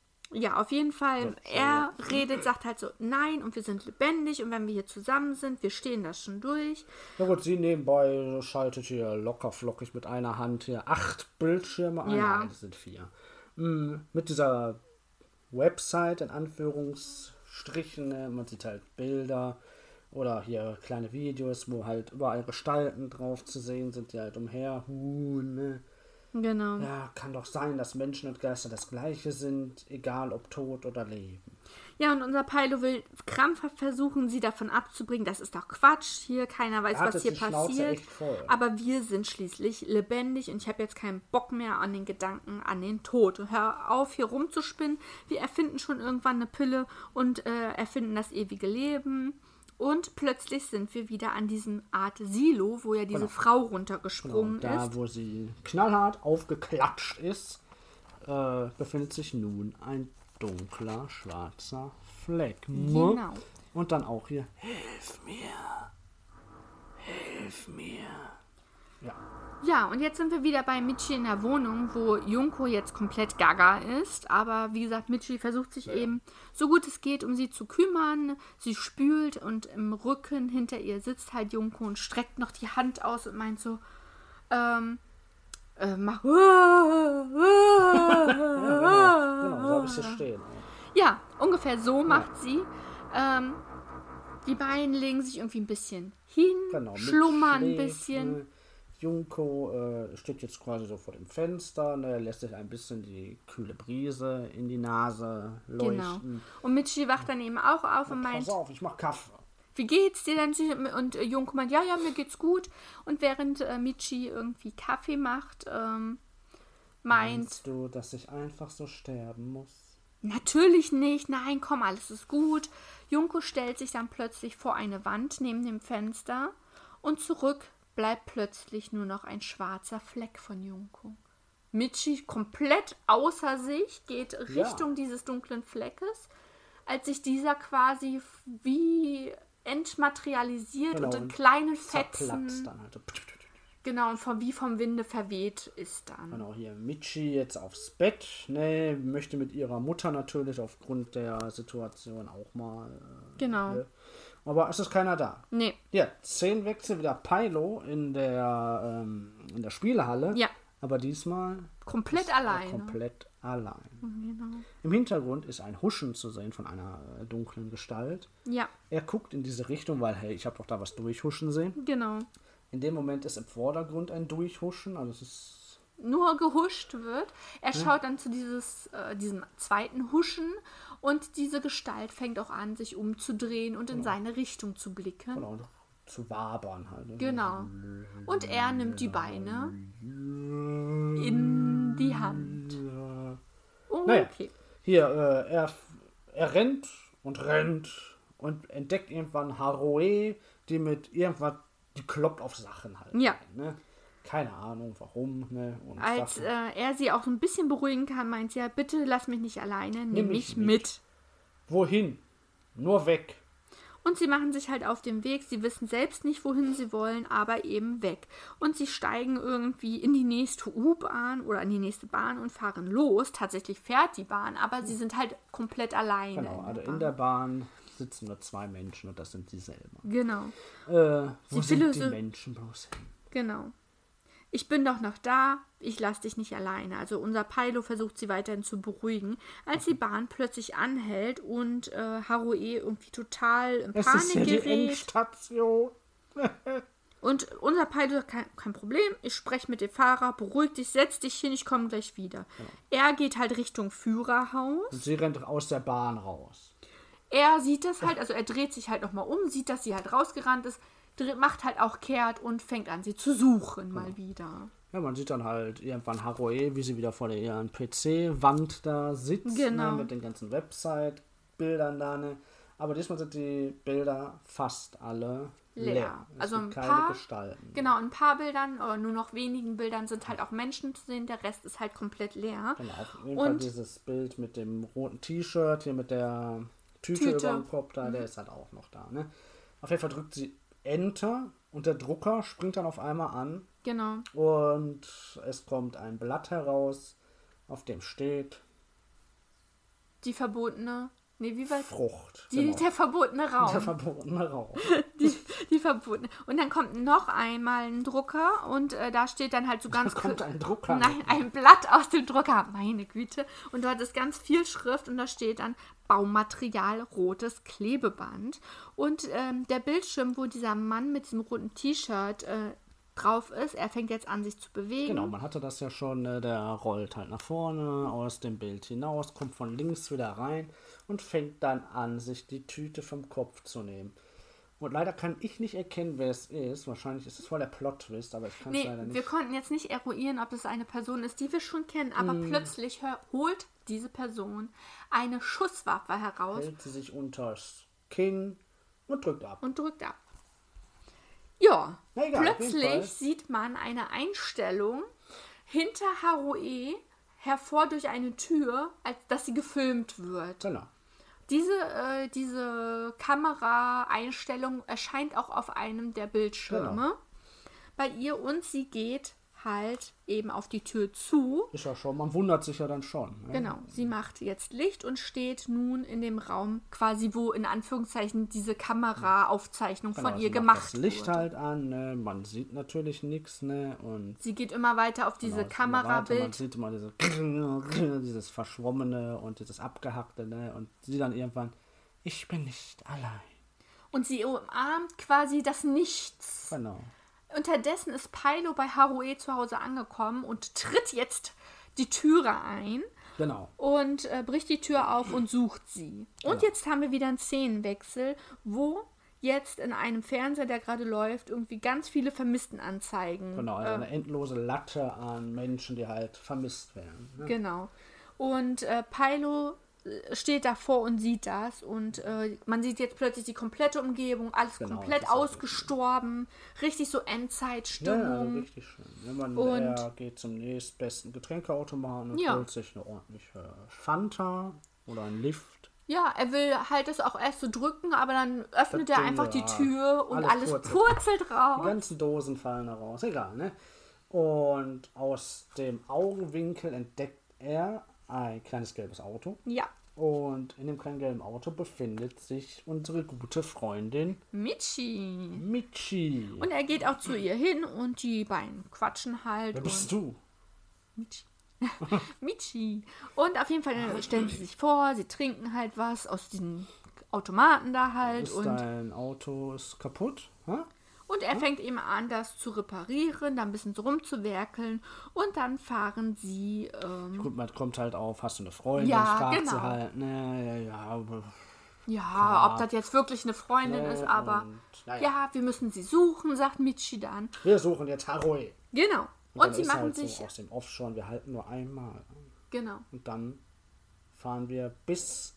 Speaker 1: Ja, auf jeden Fall. Er redet, sagt halt so, nein, und wir sind lebendig und wenn wir hier zusammen sind, wir stehen das schon durch.
Speaker 2: Na gut, sie nebenbei schaltet hier locker flockig mit einer Hand hier acht Bildschirme ein.
Speaker 1: Ja.
Speaker 2: Nein, das sind vier. Mm, mit dieser Website in Anführungsstrichen, ne? Man sieht halt Bilder oder hier kleine Videos, wo halt überall Gestalten drauf zu sehen sind, die halt umherhuhen. Ne?
Speaker 1: Genau.
Speaker 2: Ja, kann doch sein, dass Menschen und Geister das Gleiche sind, egal ob tot oder leben.
Speaker 1: Ja, und unser Pilo will krampfhaft versuchen, sie davon abzubringen. Das ist doch Quatsch. Hier, keiner weiß,
Speaker 2: Er hat
Speaker 1: was
Speaker 2: jetzt
Speaker 1: hier
Speaker 2: die Schnauze
Speaker 1: passiert.
Speaker 2: echt voll.
Speaker 1: Aber wir sind schließlich lebendig und ich habe jetzt keinen Bock mehr an den Gedanken an den Tod. Hör auf, hier rumzuspinnen. Wir erfinden schon irgendwann eine Pille und äh, erfinden das ewige Leben. Und plötzlich sind wir wieder an diesem Art Silo, wo ja diese
Speaker 2: Genau.
Speaker 1: Frau
Speaker 2: Genau,
Speaker 1: runtergesprungen
Speaker 2: da,
Speaker 1: ist.
Speaker 2: wo sie knallhart aufgeklatscht ist, äh, befindet sich nun ein dunkler, schwarzer Fleck.
Speaker 1: Genau.
Speaker 2: Und dann auch hier, hilf mir, hilf mir. Ja,
Speaker 1: Ja, und jetzt sind wir wieder bei Michi in der Wohnung, wo Junko jetzt komplett gaga ist. Aber wie gesagt, Michi versucht sich eben so gut es geht, um sie zu kümmern. Sie spült und im Rücken hinter ihr sitzt halt Junko und streckt noch die Hand aus und meint so, ähm, äh, mach.
Speaker 2: genau, so habe ich hier stehen.
Speaker 1: Ja, ungefähr so macht sie. Ähm, die beiden legen sich irgendwie ein bisschen hin,
Speaker 2: Genau, mit
Speaker 1: schlummern ein
Speaker 2: schläft,
Speaker 1: bisschen.
Speaker 2: ne. Junko äh, steht jetzt quasi so vor dem Fenster, ne, lässt sich ein bisschen die kühle Brise in die Nase
Speaker 1: Genau.
Speaker 2: leuchten.
Speaker 1: Und Michi wacht dann eben auch auf und meint,
Speaker 2: Pass auf, ich mach Kaffee.
Speaker 1: wie geht's dir denn? Und äh, Junko meint, ja, ja, mir geht's gut. Und während äh, Michi irgendwie Kaffee macht, ähm, meint,
Speaker 2: Meinst du, dass ich einfach so sterben muss?
Speaker 1: natürlich nicht, nein, komm, alles ist gut. Junko stellt sich dann plötzlich vor eine Wand neben dem Fenster und zurück bleibt plötzlich nur noch ein schwarzer Fleck von Junko. Michi komplett außer sich, geht Richtung dieses dunklen Fleckes, als sich dieser quasi f- wie entmaterialisiert
Speaker 2: Genau,
Speaker 1: und in
Speaker 2: und
Speaker 1: kleinen
Speaker 2: Zerplatzt
Speaker 1: Fetzen,
Speaker 2: dann halt.
Speaker 1: genau, und vom, wie vom Winde verweht ist dann.
Speaker 2: Genau, hier Michi jetzt aufs Bett, ne, möchte mit ihrer Mutter natürlich aufgrund der Situation auch mal. Äh,
Speaker 1: Genau.
Speaker 2: ne. Aber es ist keiner da.
Speaker 1: Nee,
Speaker 2: Ja, Szenenwechsel wieder Pilo in der, ähm, in der Spielhalle.
Speaker 1: ja,
Speaker 2: Aber diesmal
Speaker 1: komplett
Speaker 2: ist er
Speaker 1: alleine.
Speaker 2: komplett allein.
Speaker 1: Genau.
Speaker 2: Im Hintergrund ist ein Huschen zu sehen von einer äh, dunklen Gestalt.
Speaker 1: Ja,
Speaker 2: Er guckt in diese Richtung, weil, hey, ich habe doch da was durchhuschen sehen.
Speaker 1: genau.
Speaker 2: In dem Moment ist im Vordergrund ein Durchhuschen, also es ist
Speaker 1: Nur gehuscht wird. Er schaut dann zu dieses, äh, diesem zweiten Huschen und diese Gestalt fängt auch an, sich umzudrehen und in seine Richtung zu blicken.
Speaker 2: genau, zu wabern halt. ne?
Speaker 1: Genau. Und er nimmt die Beine in die Hand. Oh,
Speaker 2: Naja.
Speaker 1: okay.
Speaker 2: Hier, äh, er, er rennt und rennt und entdeckt irgendwann Haroe, die mit irgendwas, die kloppt auf Sachen halt.
Speaker 1: Ja.
Speaker 2: Ne? Keine Ahnung, warum. Ne? Und
Speaker 1: Als
Speaker 2: sagt,
Speaker 1: äh, er sie auch so ein bisschen beruhigen kann, meint sie ja, bitte lass mich nicht alleine, nimm,
Speaker 2: Nimm
Speaker 1: mich
Speaker 2: mich
Speaker 1: mit.
Speaker 2: mit. Wohin? Nur weg.
Speaker 1: Und sie machen sich halt auf den Weg. Sie wissen selbst nicht, wohin sie wollen, aber eben weg. Und sie steigen irgendwie in die nächste U-Bahn oder in die nächste Bahn und fahren los. Tatsächlich fährt die Bahn, aber sie sind halt komplett alleine.
Speaker 2: Genau, also in der Bahn sitzen nur zwei Menschen und das sind sie selber.
Speaker 1: Genau.
Speaker 2: Äh, wo
Speaker 1: Sie
Speaker 2: sind
Speaker 1: philosoph-
Speaker 2: die Menschen bloß hin?
Speaker 1: Genau. Ich bin doch noch da, ich lasse dich nicht alleine. Also unser Pilo versucht sie weiterhin zu beruhigen, als die Bahn plötzlich anhält und äh, Harue irgendwie total in
Speaker 2: Es
Speaker 1: Panik
Speaker 2: ist ja die
Speaker 1: gerät.
Speaker 2: Endstation.
Speaker 1: Und unser Pilo sagt, kein, kein Problem, ich spreche mit dem Fahrer, beruhig dich, setz dich hin, ich komme gleich wieder.
Speaker 2: Genau.
Speaker 1: Er geht halt Richtung Führerhaus.
Speaker 2: Und sie rennt aus der Bahn raus.
Speaker 1: Er sieht das halt, also er dreht sich halt nochmal um, sieht, dass sie halt rausgerannt ist, dreht, macht halt auch kehrt und fängt an, sie zu suchen mal wieder.
Speaker 2: Ja, man sieht dann halt irgendwann Harue, wie sie wieder vor der ihren P C-Wand da sitzt,
Speaker 1: Genau.
Speaker 2: ne, mit den ganzen Website-Bildern da, ne. Aber diesmal sind die Bilder fast alle leer.
Speaker 1: Leer.
Speaker 2: Es
Speaker 1: Also
Speaker 2: gibt
Speaker 1: ein
Speaker 2: keine
Speaker 1: paar,
Speaker 2: Gestalten.
Speaker 1: genau, ein paar Bildern, oder nur noch wenigen Bildern sind halt auch Menschen zu sehen, der Rest ist halt komplett leer.
Speaker 2: Genau, auf jeden Fall
Speaker 1: Und
Speaker 2: dieses Bild mit dem roten T-Shirt, hier mit der Tüte,
Speaker 1: Tüte.
Speaker 2: über dem Kopf da, der ist halt auch noch da, ne. Auf jeden Fall drückt sie Enter und der Drucker springt dann auf einmal an
Speaker 1: genau.
Speaker 2: und es kommt ein Blatt heraus, auf dem steht
Speaker 1: Die verbotene, nee, wie war
Speaker 2: Frucht.
Speaker 1: die,
Speaker 2: genau.
Speaker 1: der verbotene Raum.
Speaker 2: Der verbotene Raum.
Speaker 1: die, die verbotene. Und dann kommt noch einmal ein Drucker und äh, da steht dann halt so ganz...
Speaker 2: Da kommt ein Drucker.
Speaker 1: Nein, ein Blatt aus dem Drucker. Meine Güte. Und dort ist ganz viel Schrift und da steht dann Baumaterial, rotes Klebeband. Und ähm, der Bildschirm, wo dieser Mann mit diesem roten T-Shirt äh, drauf ist, er fängt jetzt an, sich zu bewegen.
Speaker 2: Genau, man hatte das ja schon, ne, der rollt halt nach vorne aus dem Bild hinaus, kommt von links wieder rein und fängt dann an, sich die Tüte vom Kopf zu nehmen. Und leider kann ich nicht erkennen, wer es ist. Wahrscheinlich ist es voll der Plot-Twist, aber ich kann es
Speaker 1: Nee,
Speaker 2: leider nicht.
Speaker 1: wir konnten jetzt nicht eruieren, ob es eine Person ist, die wir schon kennen, aber
Speaker 2: Mm.
Speaker 1: plötzlich hör, holt diese Person eine Schusswaffe heraus
Speaker 2: Hält sie sich unters Kinn und drückt ab.
Speaker 1: und drückt ab. Ja,
Speaker 2: Na egal, auf jeden Fall.
Speaker 1: plötzlich sieht man eine Einstellung hinter Harue hervor durch eine Tür, als dass sie gefilmt wird.
Speaker 2: Genau.
Speaker 1: Diese, äh, diese Kameraeinstellung erscheint auch auf einem der Bildschirme
Speaker 2: Genau.
Speaker 1: bei ihr und sie geht halt eben auf die Tür zu.
Speaker 2: Ist ja schon, man wundert sich ja dann schon. Ne?
Speaker 1: Genau, sie macht jetzt Licht und steht nun in dem Raum quasi, wo in Anführungszeichen diese Kameraaufzeichnung
Speaker 2: Genau,
Speaker 1: von
Speaker 2: sie
Speaker 1: ihr
Speaker 2: macht
Speaker 1: gemacht
Speaker 2: das Licht
Speaker 1: wurde.
Speaker 2: halt an, ne? Man sieht natürlich nichts, ne? Und
Speaker 1: Sie geht immer weiter auf diese
Speaker 2: genau, es ist immer weiter, Man
Speaker 1: Kamerabild.
Speaker 2: sieht immer diese, dieses Verschwommene und dieses Abgehackte, ne? Und sie dann irgendwann, ich bin nicht allein.
Speaker 1: Und sie umarmt quasi das Nichts.
Speaker 2: Genau.
Speaker 1: Unterdessen ist Pilo bei Harue zu Hause angekommen und tritt jetzt die Türe ein
Speaker 2: Genau.
Speaker 1: und äh, bricht die Tür auf und sucht sie. Und
Speaker 2: Genau.
Speaker 1: jetzt haben wir wieder einen Szenenwechsel, wo jetzt in einem Fernseher, der gerade läuft, irgendwie ganz viele Vermisstenanzeigen.
Speaker 2: Genau, also
Speaker 1: äh,
Speaker 2: eine endlose Latte an Menschen, die halt vermisst werden. Ne?
Speaker 1: Genau. Und äh, Pilo äh, steht davor und sieht das. Und äh, man sieht jetzt plötzlich die komplette Umgebung, alles
Speaker 2: Genau,
Speaker 1: komplett
Speaker 2: das ist auch
Speaker 1: ausgestorben. Richtig so
Speaker 2: Ja, ja, also
Speaker 1: Endzeitstimmung.
Speaker 2: richtig schön. Ja, man,
Speaker 1: Und-
Speaker 2: er geht zum nächstbesten Getränkeautomaten und
Speaker 1: Ja.
Speaker 2: holt sich eine ordentliche Fanta oder einen Lift.
Speaker 1: Ja, er will halt das auch erst so drücken, aber dann öffnet
Speaker 2: Das
Speaker 1: er
Speaker 2: Ding,
Speaker 1: einfach die
Speaker 2: ja,
Speaker 1: Tür und
Speaker 2: alles
Speaker 1: alles
Speaker 2: purzelt.
Speaker 1: purzelt
Speaker 2: Die
Speaker 1: raus.
Speaker 2: ganzen Dosen fallen da raus, egal, ne? Und aus dem Augenwinkel entdeckt er ein kleines gelbes Auto.
Speaker 1: Ja,
Speaker 2: Und in dem kleinen gelben Auto befindet sich unsere gute Freundin
Speaker 1: Michi.
Speaker 2: Michi.
Speaker 1: Und er geht auch zu ihr hin und die beiden quatschen halt.
Speaker 2: Wer bist
Speaker 1: und
Speaker 2: du?
Speaker 1: Michi. Michi. Und auf jeden Fall stellen sie sich vor, sie trinken halt was aus diesen Automaten da halt.
Speaker 2: Ist
Speaker 1: Und,
Speaker 2: dein Auto ist kaputt? Hä?
Speaker 1: und er fängt eben an, das zu reparieren, da ein bisschen so rumzuwerkeln. Und dann fahren sie. Ähm,
Speaker 2: Gut, man kommt halt auf, hast du eine Freundin?
Speaker 1: Ja,
Speaker 2: fragt
Speaker 1: genau.
Speaker 2: sie halt, ne, ja, ja, aber,
Speaker 1: ja, ob das jetzt wirklich eine Freundin
Speaker 2: ne,
Speaker 1: ist, aber.
Speaker 2: und, naja.
Speaker 1: Ja, wir müssen sie suchen, sagt Michi dann.
Speaker 2: Wir suchen jetzt Harue.
Speaker 1: Genau.
Speaker 2: Und,
Speaker 1: Und,
Speaker 2: dann
Speaker 1: sie
Speaker 2: ist
Speaker 1: machen
Speaker 2: halt
Speaker 1: sich.
Speaker 2: so aus dem Off schon, wir halten nur einmal.
Speaker 1: Genau.
Speaker 2: Und dann fahren wir bis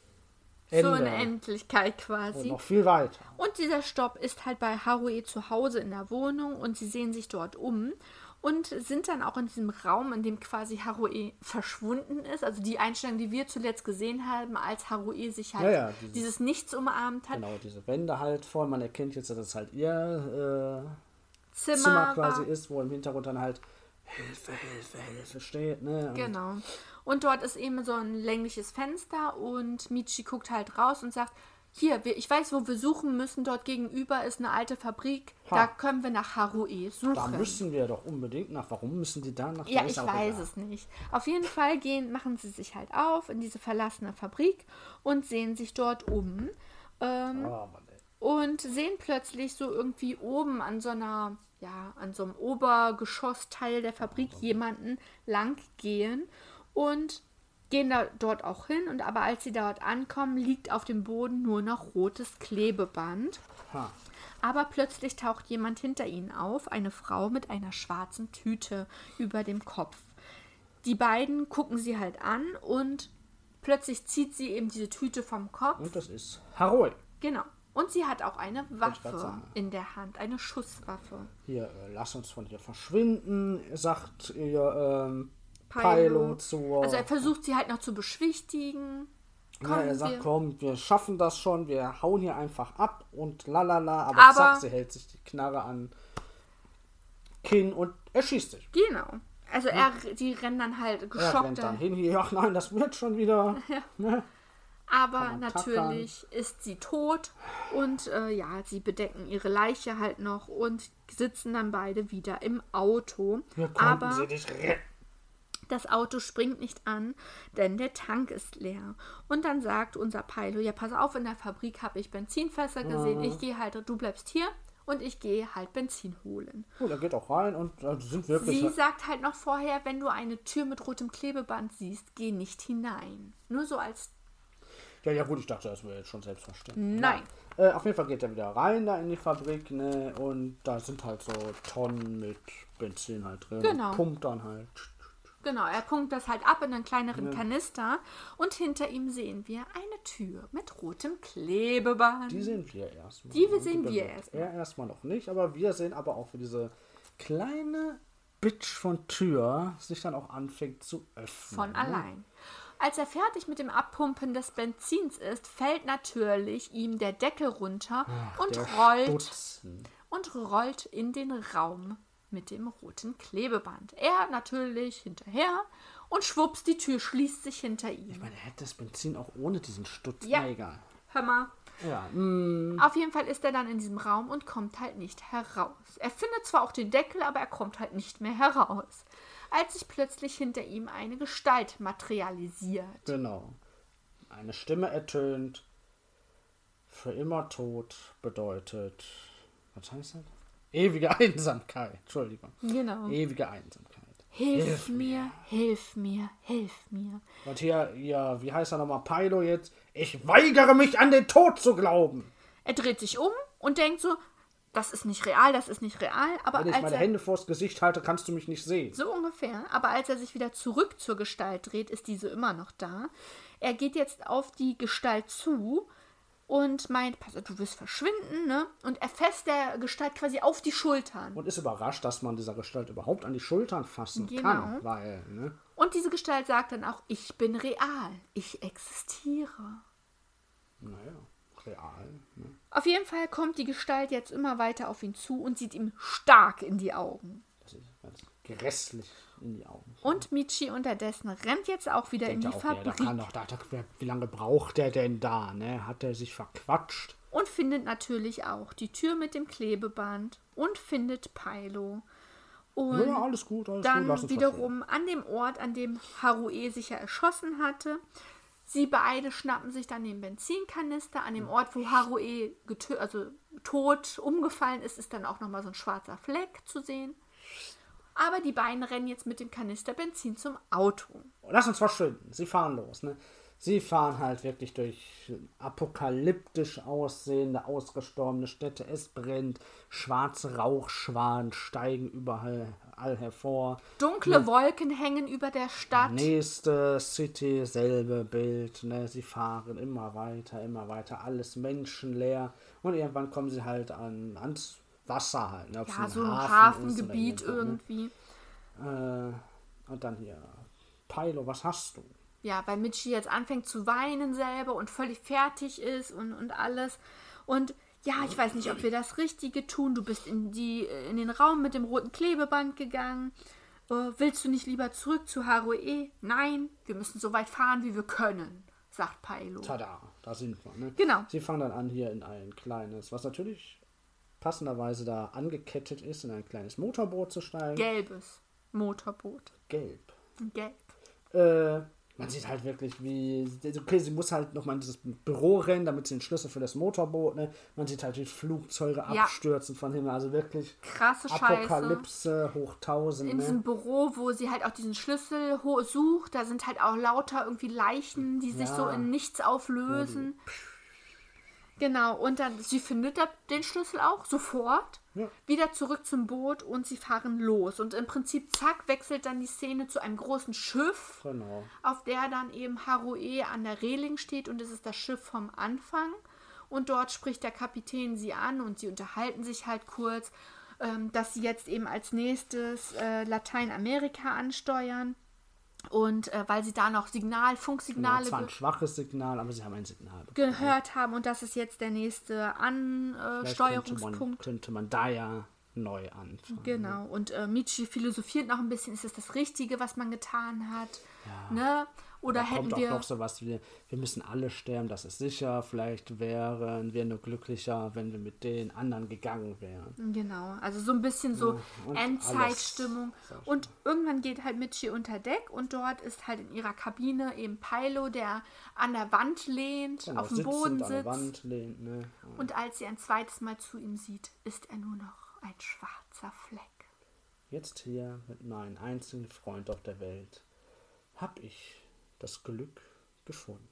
Speaker 1: So
Speaker 2: Ende.
Speaker 1: eine Endlichkeit
Speaker 2: Und
Speaker 1: quasi.
Speaker 2: noch viel weiter.
Speaker 1: Und dieser Stopp ist halt bei Harue zu Hause in der Wohnung und sie sehen sich dort um. und sind dann auch in diesem Raum, in dem quasi Harué verschwunden ist. Also die Einstellung, die wir zuletzt gesehen haben, als Harué sich halt
Speaker 2: Ja, ja,
Speaker 1: dieses,
Speaker 2: dieses-
Speaker 1: Nichts umarmt hat.
Speaker 2: Genau, diese Wände halt voll. Man erkennt jetzt, dass es halt ihr äh,
Speaker 1: Zimmer,
Speaker 2: Zimmer quasi
Speaker 1: war,
Speaker 2: ist, wo im Hintergrund dann halt Hilfe, Hilfe, Hilfe steht. Ne? Und
Speaker 1: Genau. Und dort ist eben so ein längliches Fenster und Michi guckt halt raus und sagt, hier, wir, ich weiß, wo wir suchen müssen. Dort gegenüber ist eine alte Fabrik.
Speaker 2: Ha.
Speaker 1: Da können wir nach Harué suchen.
Speaker 2: Da müssen wir doch unbedingt nach. Warum müssen die da nach?
Speaker 1: Ja,
Speaker 2: Da ist
Speaker 1: ich
Speaker 2: auch
Speaker 1: weiß
Speaker 2: egal.
Speaker 1: es nicht. Auf jeden Fall gehen, machen sie sich halt auf in diese verlassene Fabrik und sehen sich dort um. Ähm,
Speaker 2: Oh, Mann, ey.
Speaker 1: und sehen plötzlich so irgendwie oben an so einer, ja, an so einem Obergeschossteil der Fabrik jemanden lang gehen und gehen da dort auch hin. Und aber als sie dort ankommen, liegt auf dem Boden nur noch rotes Klebeband.
Speaker 2: Ha.
Speaker 1: Aber plötzlich taucht jemand hinter ihnen auf, eine Frau mit einer schwarzen Tüte über dem Kopf. Die beiden gucken sie halt an und plötzlich zieht sie eben diese Tüte vom Kopf.
Speaker 2: Und das ist Harué.
Speaker 1: Genau. Und sie hat auch eine
Speaker 2: grad
Speaker 1: Waffe
Speaker 2: sagen.
Speaker 1: in der Hand, eine Schusswaffe.
Speaker 2: Hier, äh, lass uns von hier verschwinden, sagt ihr ähm,
Speaker 1: Pilo.
Speaker 2: Pilo zu.
Speaker 1: Also er versucht sie halt noch zu beschwichtigen.
Speaker 2: Ja,
Speaker 1: Kommen
Speaker 2: er sagt,
Speaker 1: wir-
Speaker 2: komm, wir schaffen das schon, wir hauen hier einfach ab und lalala, aber,
Speaker 1: Aber-
Speaker 2: zack, sie hält sich die Knarre an Kinn und erschießt sich.
Speaker 1: Genau. Also er, die rennen dann halt
Speaker 2: Er
Speaker 1: geschockt.
Speaker 2: rennt dann hin, hier, ach nein, das wird schon wieder. Ne?
Speaker 1: Aber
Speaker 2: Kann man
Speaker 1: natürlich ist sie tot und äh, ja, sie bedecken ihre Leiche halt noch und sitzen dann beide wieder im Auto.
Speaker 2: Wir konnten
Speaker 1: Aber
Speaker 2: sie nicht retten.
Speaker 1: das Auto springt nicht an, denn der Tank ist leer. Und dann sagt unser Pilo, ja pass auf, in der Fabrik habe ich Benzinfässer gesehen, ich gehe halt, du bleibst hier und ich gehe halt Benzin holen.
Speaker 2: Gut, er geht auch rein und äh, die sind wirklich.
Speaker 1: Sie sagt halt noch vorher, wenn du eine Tür mit rotem Klebeband siehst, geh nicht hinein. Nur so als
Speaker 2: Ja, ja, gut, ich dachte, das wäre jetzt schon selbstverständlich.
Speaker 1: Nein.
Speaker 2: Äh, auf jeden Fall geht er wieder rein da in die Fabrik, ne? Und da sind halt so Tonnen mit Benzin halt drin.
Speaker 1: Genau.
Speaker 2: Und pumpt dann halt.
Speaker 1: Genau, er pumpt das halt ab in einen kleineren Kanister und hinter ihm sehen wir eine Tür mit rotem Klebeband.
Speaker 2: Die sehen wir erstmal.
Speaker 1: Die
Speaker 2: Und
Speaker 1: sehen wir
Speaker 2: bewegt
Speaker 1: erstmal.
Speaker 2: Er erstmal noch nicht, aber wir sehen aber auch, wie diese kleine Bitch von Tür sich dann auch anfängt zu öffnen.
Speaker 1: Von
Speaker 2: ne?
Speaker 1: allein. Als er fertig mit dem Abpumpen des Benzins ist, fällt natürlich ihm der Deckel runter und
Speaker 2: Der
Speaker 1: rollt
Speaker 2: Stutzen.
Speaker 1: und rollt in den Raum mit dem roten Klebeband. Er natürlich hinterher und schwupps, die Tür schließt sich hinter ihm.
Speaker 2: Ich meine, er hätte das Benzin auch ohne diesen Stutz.
Speaker 1: Ja.
Speaker 2: Na, egal.
Speaker 1: Hör mal.
Speaker 2: Ja, mm,
Speaker 1: Auf jeden Fall ist er dann in diesem Raum und kommt halt nicht heraus. Er findet zwar auch den Deckel, aber er kommt halt nicht mehr heraus. Als sich plötzlich hinter ihm eine Gestalt materialisiert.
Speaker 2: genau. Eine Stimme ertönt. Für immer tot bedeutet. Was heißt das? Ewige Einsamkeit. Entschuldigung.
Speaker 1: Genau.
Speaker 2: Ewige Einsamkeit.
Speaker 1: Hilf,
Speaker 2: Hilf
Speaker 1: mir, hilf mir, hilf mir.
Speaker 2: Und hier, ja, wie heißt er nochmal? Pilo jetzt? Ich weigere mich an den Tod zu glauben.
Speaker 1: Er dreht sich um und denkt so, das ist nicht real, das ist nicht real. Aber
Speaker 2: Wenn ich
Speaker 1: als
Speaker 2: meine
Speaker 1: er,
Speaker 2: Hände vors Gesicht halte, kannst du mich nicht sehen.
Speaker 1: so ungefähr, aber als er sich wieder zurück zur Gestalt dreht, ist diese immer noch da. Er geht jetzt auf die Gestalt zu und meint, pass auf, du wirst verschwinden, ne? Und er fasst der Gestalt quasi auf die Schultern.
Speaker 2: Und ist überrascht, dass man dieser Gestalt überhaupt an die Schultern fassen
Speaker 1: Genau.
Speaker 2: kann. Weil, ne?
Speaker 1: Und diese Gestalt sagt dann auch, ich bin real, ich existiere.
Speaker 2: Naja, real. Ne?
Speaker 1: Auf jeden Fall kommt die Gestalt jetzt immer weiter auf ihn zu und sieht ihm stark in die Augen.
Speaker 2: Das ist ganz grässlich in die Augen.
Speaker 1: Und Michi unterdessen rennt jetzt auch wieder in die
Speaker 2: Denkt er auch, ja, da
Speaker 1: Fabrik
Speaker 2: kann doch, da, da, wie lange braucht der denn da? Ne? Hat er sich verquatscht?
Speaker 1: und findet natürlich auch die Tür mit dem Klebeband und findet Pilo. Und
Speaker 2: Ja, alles gut, alles gut.
Speaker 1: dann
Speaker 2: Lass uns
Speaker 1: wiederum an dem Ort, an dem Harué sich ja erschossen hatte. Sie beide schnappen sich dann den Benzinkanister. An dem Ort, wo Harué getö- also tot umgefallen ist, ist dann auch nochmal so ein schwarzer Fleck zu sehen. Aber die beiden rennen jetzt mit dem Kanister Benzin zum Auto.
Speaker 2: Lass uns verschwinden. Sie fahren los, ne? Sie fahren halt wirklich durch apokalyptisch aussehende, ausgestorbene Städte. Es brennt, schwarze Rauchschwaden steigen überall all hervor.
Speaker 1: Dunkle Wolken hängen über der Stadt.
Speaker 2: Nächste City, selbe Bild, ne? Sie fahren immer weiter, immer weiter, alles menschenleer. Und irgendwann kommen sie halt an, ans Wasser halt, ne? Auf
Speaker 1: Ja,
Speaker 2: einem
Speaker 1: so ein
Speaker 2: Hafen ist oder
Speaker 1: Hafengebiet
Speaker 2: irgendwo, ne?
Speaker 1: irgendwie.
Speaker 2: Äh, und dann hier, Pylo, was hast du?
Speaker 1: Ja, weil Mitchie jetzt anfängt zu weinen selber und völlig fertig ist und, und alles. Und ja, ich weiß nicht, ob wir das Richtige tun. Du bist in, die, in den Raum mit dem roten Klebeband gegangen. Äh, willst du nicht lieber zurück zu Harué? Nein, wir müssen so weit fahren, wie wir können, sagt Pylo.
Speaker 2: Tada, da sind wir. Ne?
Speaker 1: Genau.
Speaker 2: Sie fangen dann an hier in ein kleines, was natürlich passenderweise da angekettet ist, in ein kleines Motorboot zu steigen.
Speaker 1: Gelbes Motorboot.
Speaker 2: Gelb.
Speaker 1: Gelb.
Speaker 2: Äh, man sieht halt wirklich, wie... Okay, sie muss halt nochmal in dieses Büro rennen, damit sie den Schlüssel für das Motorboot, ne? Man sieht halt, wie Flugzeuge
Speaker 1: Ja.
Speaker 2: abstürzen von Himmel. Also wirklich
Speaker 1: Krasse Scheiße.
Speaker 2: Apokalypse hoch tausend.
Speaker 1: In
Speaker 2: Ne?
Speaker 1: diesem Büro, wo sie halt auch diesen Schlüssel ho- sucht, da sind halt auch lauter irgendwie Leichen, die sich
Speaker 2: Ja.
Speaker 1: so in nichts auflösen. Genau, und dann, sie findet da den Schlüssel auch sofort,
Speaker 2: Ja.
Speaker 1: wieder zurück zum Boot und sie fahren los. Und im Prinzip, zack, wechselt dann die Szene zu einem großen Schiff,
Speaker 2: Genau.
Speaker 1: auf der dann eben Harué an der Reling steht und es ist das Schiff vom Anfang. Und dort spricht der Kapitän sie an und sie unterhalten sich halt kurz, ähm, dass sie jetzt eben als nächstes äh, Lateinamerika ansteuern. Und äh, weil sie da noch Signal,
Speaker 2: Genau,
Speaker 1: Funksignale
Speaker 2: zwar ein
Speaker 1: ge
Speaker 2: schwaches Signal, aber sie haben ein Signal bekommen.
Speaker 1: gehört haben und das ist jetzt der nächste
Speaker 2: Vielleicht könnte man,
Speaker 1: Ansteuerungspunkt.
Speaker 2: könnte man da ja neu anfangen.
Speaker 1: Genau, und äh, Michi philosophiert noch ein bisschen, ist es das Richtige, was man getan hat? Ne? Oder
Speaker 2: Da
Speaker 1: hätten
Speaker 2: kommt auch
Speaker 1: wir...
Speaker 2: noch sowas wie, wir müssen alle sterben, das ist sicher. Vielleicht wären wir nur glücklicher, wenn wir mit den anderen gegangen wären.
Speaker 1: Genau, also so ein bisschen so
Speaker 2: Ja, und
Speaker 1: Endzeitstimmung.
Speaker 2: alles, sag ich
Speaker 1: Und irgendwann geht halt Michi unter Deck und dort ist halt in ihrer Kabine eben Pylo, der an der Wand lehnt,
Speaker 2: Genau,
Speaker 1: auf dem
Speaker 2: sitzend
Speaker 1: Boden
Speaker 2: an der
Speaker 1: sitzt.
Speaker 2: Wand lehnt, ne? Ja.
Speaker 1: Und als sie ein zweites Mal zu ihm sieht, ist er nur noch ein schwarzer Fleck.
Speaker 2: Jetzt hier mit meinem einzigen Freund auf der Welt hab ich das Glück gefunden.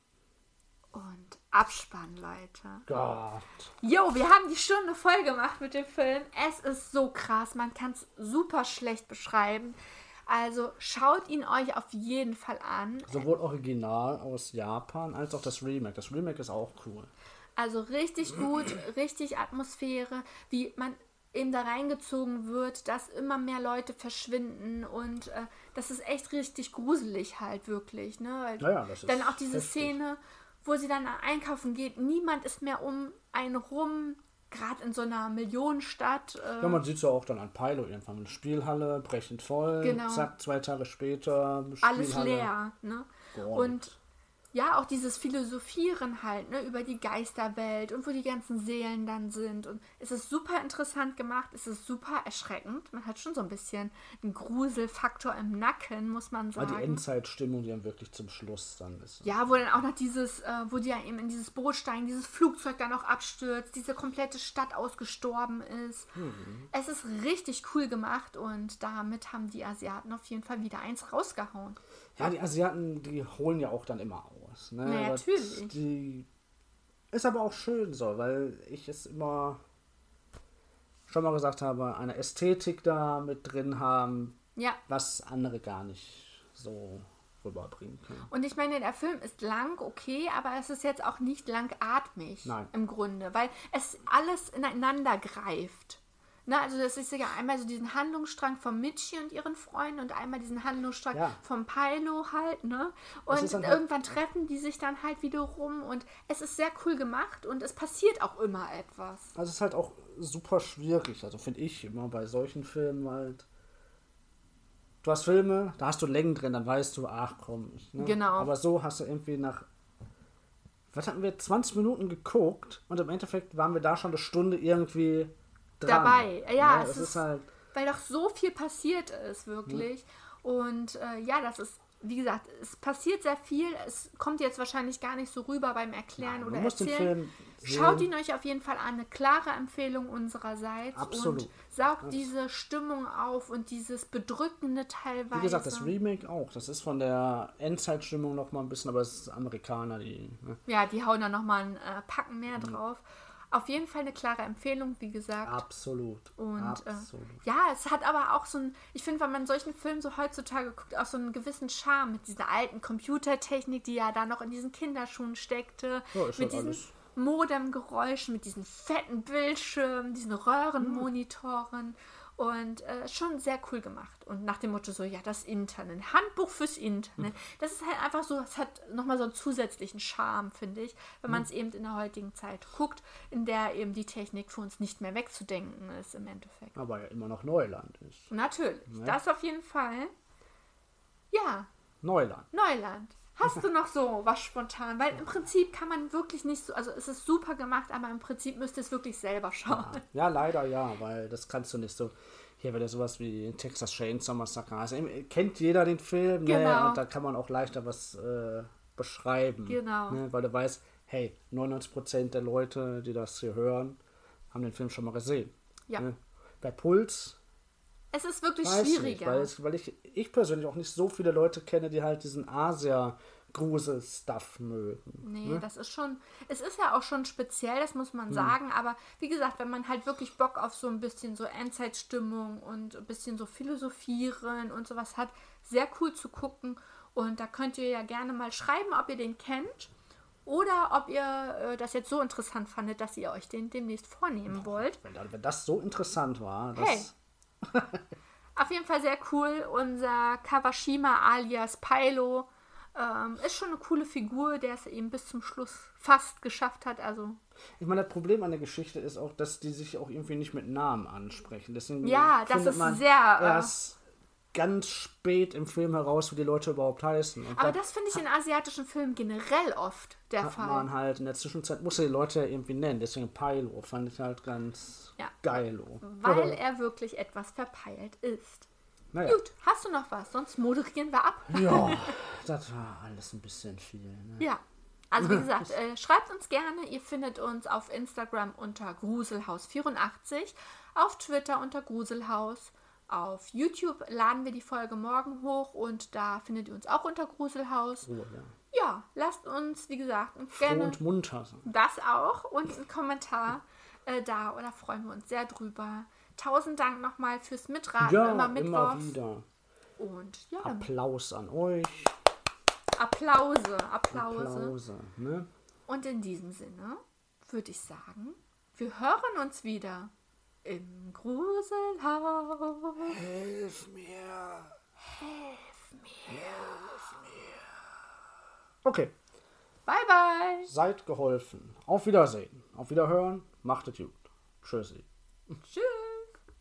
Speaker 1: Und Abspann, Leute.
Speaker 2: Gott.
Speaker 1: Jo, wir haben die Stunde voll gemacht mit dem Film. Es ist so krass, man kann es super schlecht beschreiben. Also schaut ihn euch auf jeden Fall an.
Speaker 2: Sowohl original aus Japan als auch das Remake. Das Remake ist auch cool.
Speaker 1: Also richtig gut, richtig Atmosphäre, wie man eben da reingezogen wird, dass immer mehr Leute verschwinden und äh, das ist echt richtig gruselig halt wirklich. Ne? Weil
Speaker 2: Ja, ja, das ist
Speaker 1: dann auch diese
Speaker 2: heftig.
Speaker 1: Szene, wo sie dann einkaufen geht, niemand ist mehr um einen rum, gerade in so einer Millionenstadt. Äh,
Speaker 2: Ja, man sieht es ja auch dann an Pylo irgendwann. Eine Spielhalle, brechend voll.
Speaker 1: Genau.
Speaker 2: Zack, zwei Tage später.
Speaker 1: alles
Speaker 2: Spielhalle.
Speaker 1: leer. Ne?
Speaker 2: Gar
Speaker 1: Und
Speaker 2: nichts.
Speaker 1: ja, auch dieses Philosophieren halt, ne, über die Geisterwelt und wo die ganzen Seelen dann sind. Und es ist super interessant gemacht, es ist super erschreckend. Man hat schon so ein bisschen einen Gruselfaktor im Nacken, muss man
Speaker 2: Aber
Speaker 1: sagen.
Speaker 2: die Endzeitstimmung, die dann wirklich zum Schluss dann ist.
Speaker 1: Ja, wo dann auch noch dieses, äh, wo die ja eben in dieses Boot steigen, dieses Flugzeug dann auch abstürzt, diese komplette Stadt ausgestorben ist. Es ist richtig cool gemacht und damit haben die Asiaten auf jeden Fall wieder eins rausgehauen.
Speaker 2: Ja, die Asiaten, die holen ja auch dann immer aus. Ne?
Speaker 1: Na,
Speaker 2: Das-
Speaker 1: natürlich.
Speaker 2: Die ist aber auch schön so, weil ich es immer schon mal gesagt habe, eine Ästhetik da mit drin haben,
Speaker 1: Ja.
Speaker 2: was andere gar nicht so rüberbringen können.
Speaker 1: Und ich meine, der Film ist lang, okay, aber es ist jetzt auch nicht langatmig
Speaker 2: Nein.
Speaker 1: im Grunde, weil es alles ineinander greift. Na, also das ist ja einmal so diesen Handlungsstrang von Michi und ihren Freunden und einmal diesen Handlungsstrang
Speaker 2: Ja.
Speaker 1: vom Pylo halt, ne?
Speaker 2: Das
Speaker 1: Und
Speaker 2: ist dann halt-
Speaker 1: irgendwann treffen die sich dann halt wiederum und es ist sehr cool gemacht und es passiert auch immer etwas.
Speaker 2: Also es ist halt auch super schwierig, also finde ich immer bei solchen Filmen halt. Du hast Filme, da hast du Längen drin, dann weißt du, ach komm. Ne?
Speaker 1: Genau.
Speaker 2: Aber so hast du irgendwie nach, was hatten wir, zwanzig Minuten geguckt und im Endeffekt waren wir da schon eine Stunde irgendwie dran.
Speaker 1: Dabei. Ja,
Speaker 2: Ne?
Speaker 1: es
Speaker 2: es
Speaker 1: ist-
Speaker 2: ist halt,
Speaker 1: Weil doch so viel passiert ist, wirklich. Und äh, ja, das ist, wie gesagt, es passiert sehr viel. Es kommt jetzt wahrscheinlich gar nicht so rüber beim Erklären
Speaker 2: Nein,
Speaker 1: oder
Speaker 2: man muss den
Speaker 1: Erzählen.
Speaker 2: Film
Speaker 1: Schaut
Speaker 2: sehen.
Speaker 1: ihn euch auf jeden Fall an. Eine klare Empfehlung unsererseits.
Speaker 2: Absolut.
Speaker 1: Und saugt diese Stimmung auf und dieses Bedrückende teilweise.
Speaker 2: wie gesagt, das Remake auch. Das ist von der Endzeitstimmung noch mal ein bisschen, aber es ist Amerikaner, die. Ne?
Speaker 1: Ja, die hauen da nochmal ein äh, Packen mehr drauf. Auf jeden Fall eine klare Empfehlung, wie gesagt.
Speaker 2: Absolut.
Speaker 1: Und
Speaker 2: Absolut.
Speaker 1: Äh, ja, es hat aber auch so ein, ich finde, wenn man solchen Film so heutzutage guckt, auch so einen gewissen Charme mit dieser alten Computertechnik, die ja da noch in diesen Kinderschuhen steckte,
Speaker 2: Ja, ist
Speaker 1: mit
Speaker 2: halt
Speaker 1: diesen
Speaker 2: alles-
Speaker 1: Modemgeräuschen, mit diesen fetten Bildschirmen, diesen Röhrenmonitoren. Und äh, schon sehr cool gemacht. Und nach dem Motto so, ja, das Internet, ein Handbuch fürs Internet. Das ist halt einfach so, es hat nochmal so einen zusätzlichen Charme, finde ich, wenn man es eben in der heutigen Zeit guckt, in der eben die Technik für uns nicht mehr wegzudenken ist im Endeffekt.
Speaker 2: Aber ja immer noch Neuland ist.
Speaker 1: Natürlich,
Speaker 2: Ne?
Speaker 1: das auf jeden Fall. Ja,
Speaker 2: Neuland.
Speaker 1: Neuland. Hast du noch so was spontan? Weil im Prinzip kann man wirklich nicht so, also es ist super gemacht, aber im Prinzip müsst ihr es wirklich selber schauen.
Speaker 2: Ja, leider ja, weil das kannst du nicht so. Hier wieder sowas wie Texas Chainsaw Massacre. Also kennt jeder den Film,
Speaker 1: Genau.
Speaker 2: ne? Und da kann man auch leichter was äh, beschreiben.
Speaker 1: Genau.
Speaker 2: Ne? Weil du weißt, hey, neunundneunzig Prozent der Leute, die das hier hören, haben den Film schon mal gesehen.
Speaker 1: Ja.
Speaker 2: Ne? Bei Puls
Speaker 1: Es ist wirklich
Speaker 2: weiß
Speaker 1: schwieriger.
Speaker 2: nicht, weil, es, weil ich, ich persönlich auch nicht so viele Leute kenne, die halt diesen Asia-Grusel-Stuff mögen.
Speaker 1: Nee,
Speaker 2: ne?
Speaker 1: das ist schon, es ist ja auch schon speziell, das muss man sagen, aber wie gesagt, wenn man halt wirklich Bock auf so ein bisschen so Endzeitstimmung und ein bisschen so Philosophieren und sowas hat, sehr cool zu gucken und da könnt ihr ja gerne mal schreiben, ob ihr den kennt oder ob ihr äh, das jetzt so interessant fandet, dass ihr euch den demnächst vornehmen wollt.
Speaker 2: Wenn, wenn das so interessant war, das...
Speaker 1: Hey. Auf jeden Fall sehr cool. Unser Kawashima alias Pailo ähm, ist schon eine coole Figur, der es eben bis zum Schluss fast geschafft hat. Also
Speaker 2: Ich meine, das Problem an der Geschichte ist auch, dass die sich auch irgendwie nicht mit Namen ansprechen. Deswegen
Speaker 1: ja, das
Speaker 2: findet
Speaker 1: ist
Speaker 2: man
Speaker 1: sehr... Äh,
Speaker 2: erst ganz spät im Film heraus, wie die Leute überhaupt heißen. Und
Speaker 1: aber
Speaker 2: da
Speaker 1: das finde ich in asiatischen Filmen generell oft der
Speaker 2: hat
Speaker 1: Fall.
Speaker 2: man halt in der Zwischenzeit, musste die Leute ja irgendwie nennen. Deswegen Pailo fand ich halt ganz
Speaker 1: Ja.
Speaker 2: geilo.
Speaker 1: Weil er wirklich etwas verpeilt ist.
Speaker 2: Naja.
Speaker 1: Gut, hast du noch was? Sonst moderieren wir ab.
Speaker 2: Ja, das war alles ein bisschen viel. Ne?
Speaker 1: Ja, also wie gesagt, äh, schreibt uns gerne. Ihr findet uns auf Instagram unter Gruselhaus vierundachtzig, auf Twitter unter Gruselhaus. Auf YouTube laden wir die Folge morgen hoch und da findet ihr uns auch unter Gruselhaus.
Speaker 2: So, ja.
Speaker 1: Ja, lasst uns, wie gesagt, uns
Speaker 2: Froh
Speaker 1: gerne
Speaker 2: und munter sein.
Speaker 1: das auch und einen Kommentar äh, da oder freuen wir uns sehr drüber. Tausend Dank nochmal fürs Mitraten,
Speaker 2: Ja,
Speaker 1: immer
Speaker 2: immer
Speaker 1: mittwochs.
Speaker 2: wieder.
Speaker 1: Und ja,
Speaker 2: Applaus an euch.
Speaker 1: Applause, Applause.
Speaker 2: Applause, ne?
Speaker 1: Und in diesem Sinne würde ich sagen, wir hören uns wieder im Gruselhaus.
Speaker 2: Hilf mir.
Speaker 1: Hilf mir.
Speaker 2: Okay,
Speaker 1: Bye, bye.
Speaker 2: seid geholfen. Auf Wiedersehen. Auf Wiederhören. Macht es gut. Tschüssi.
Speaker 1: Tschüss.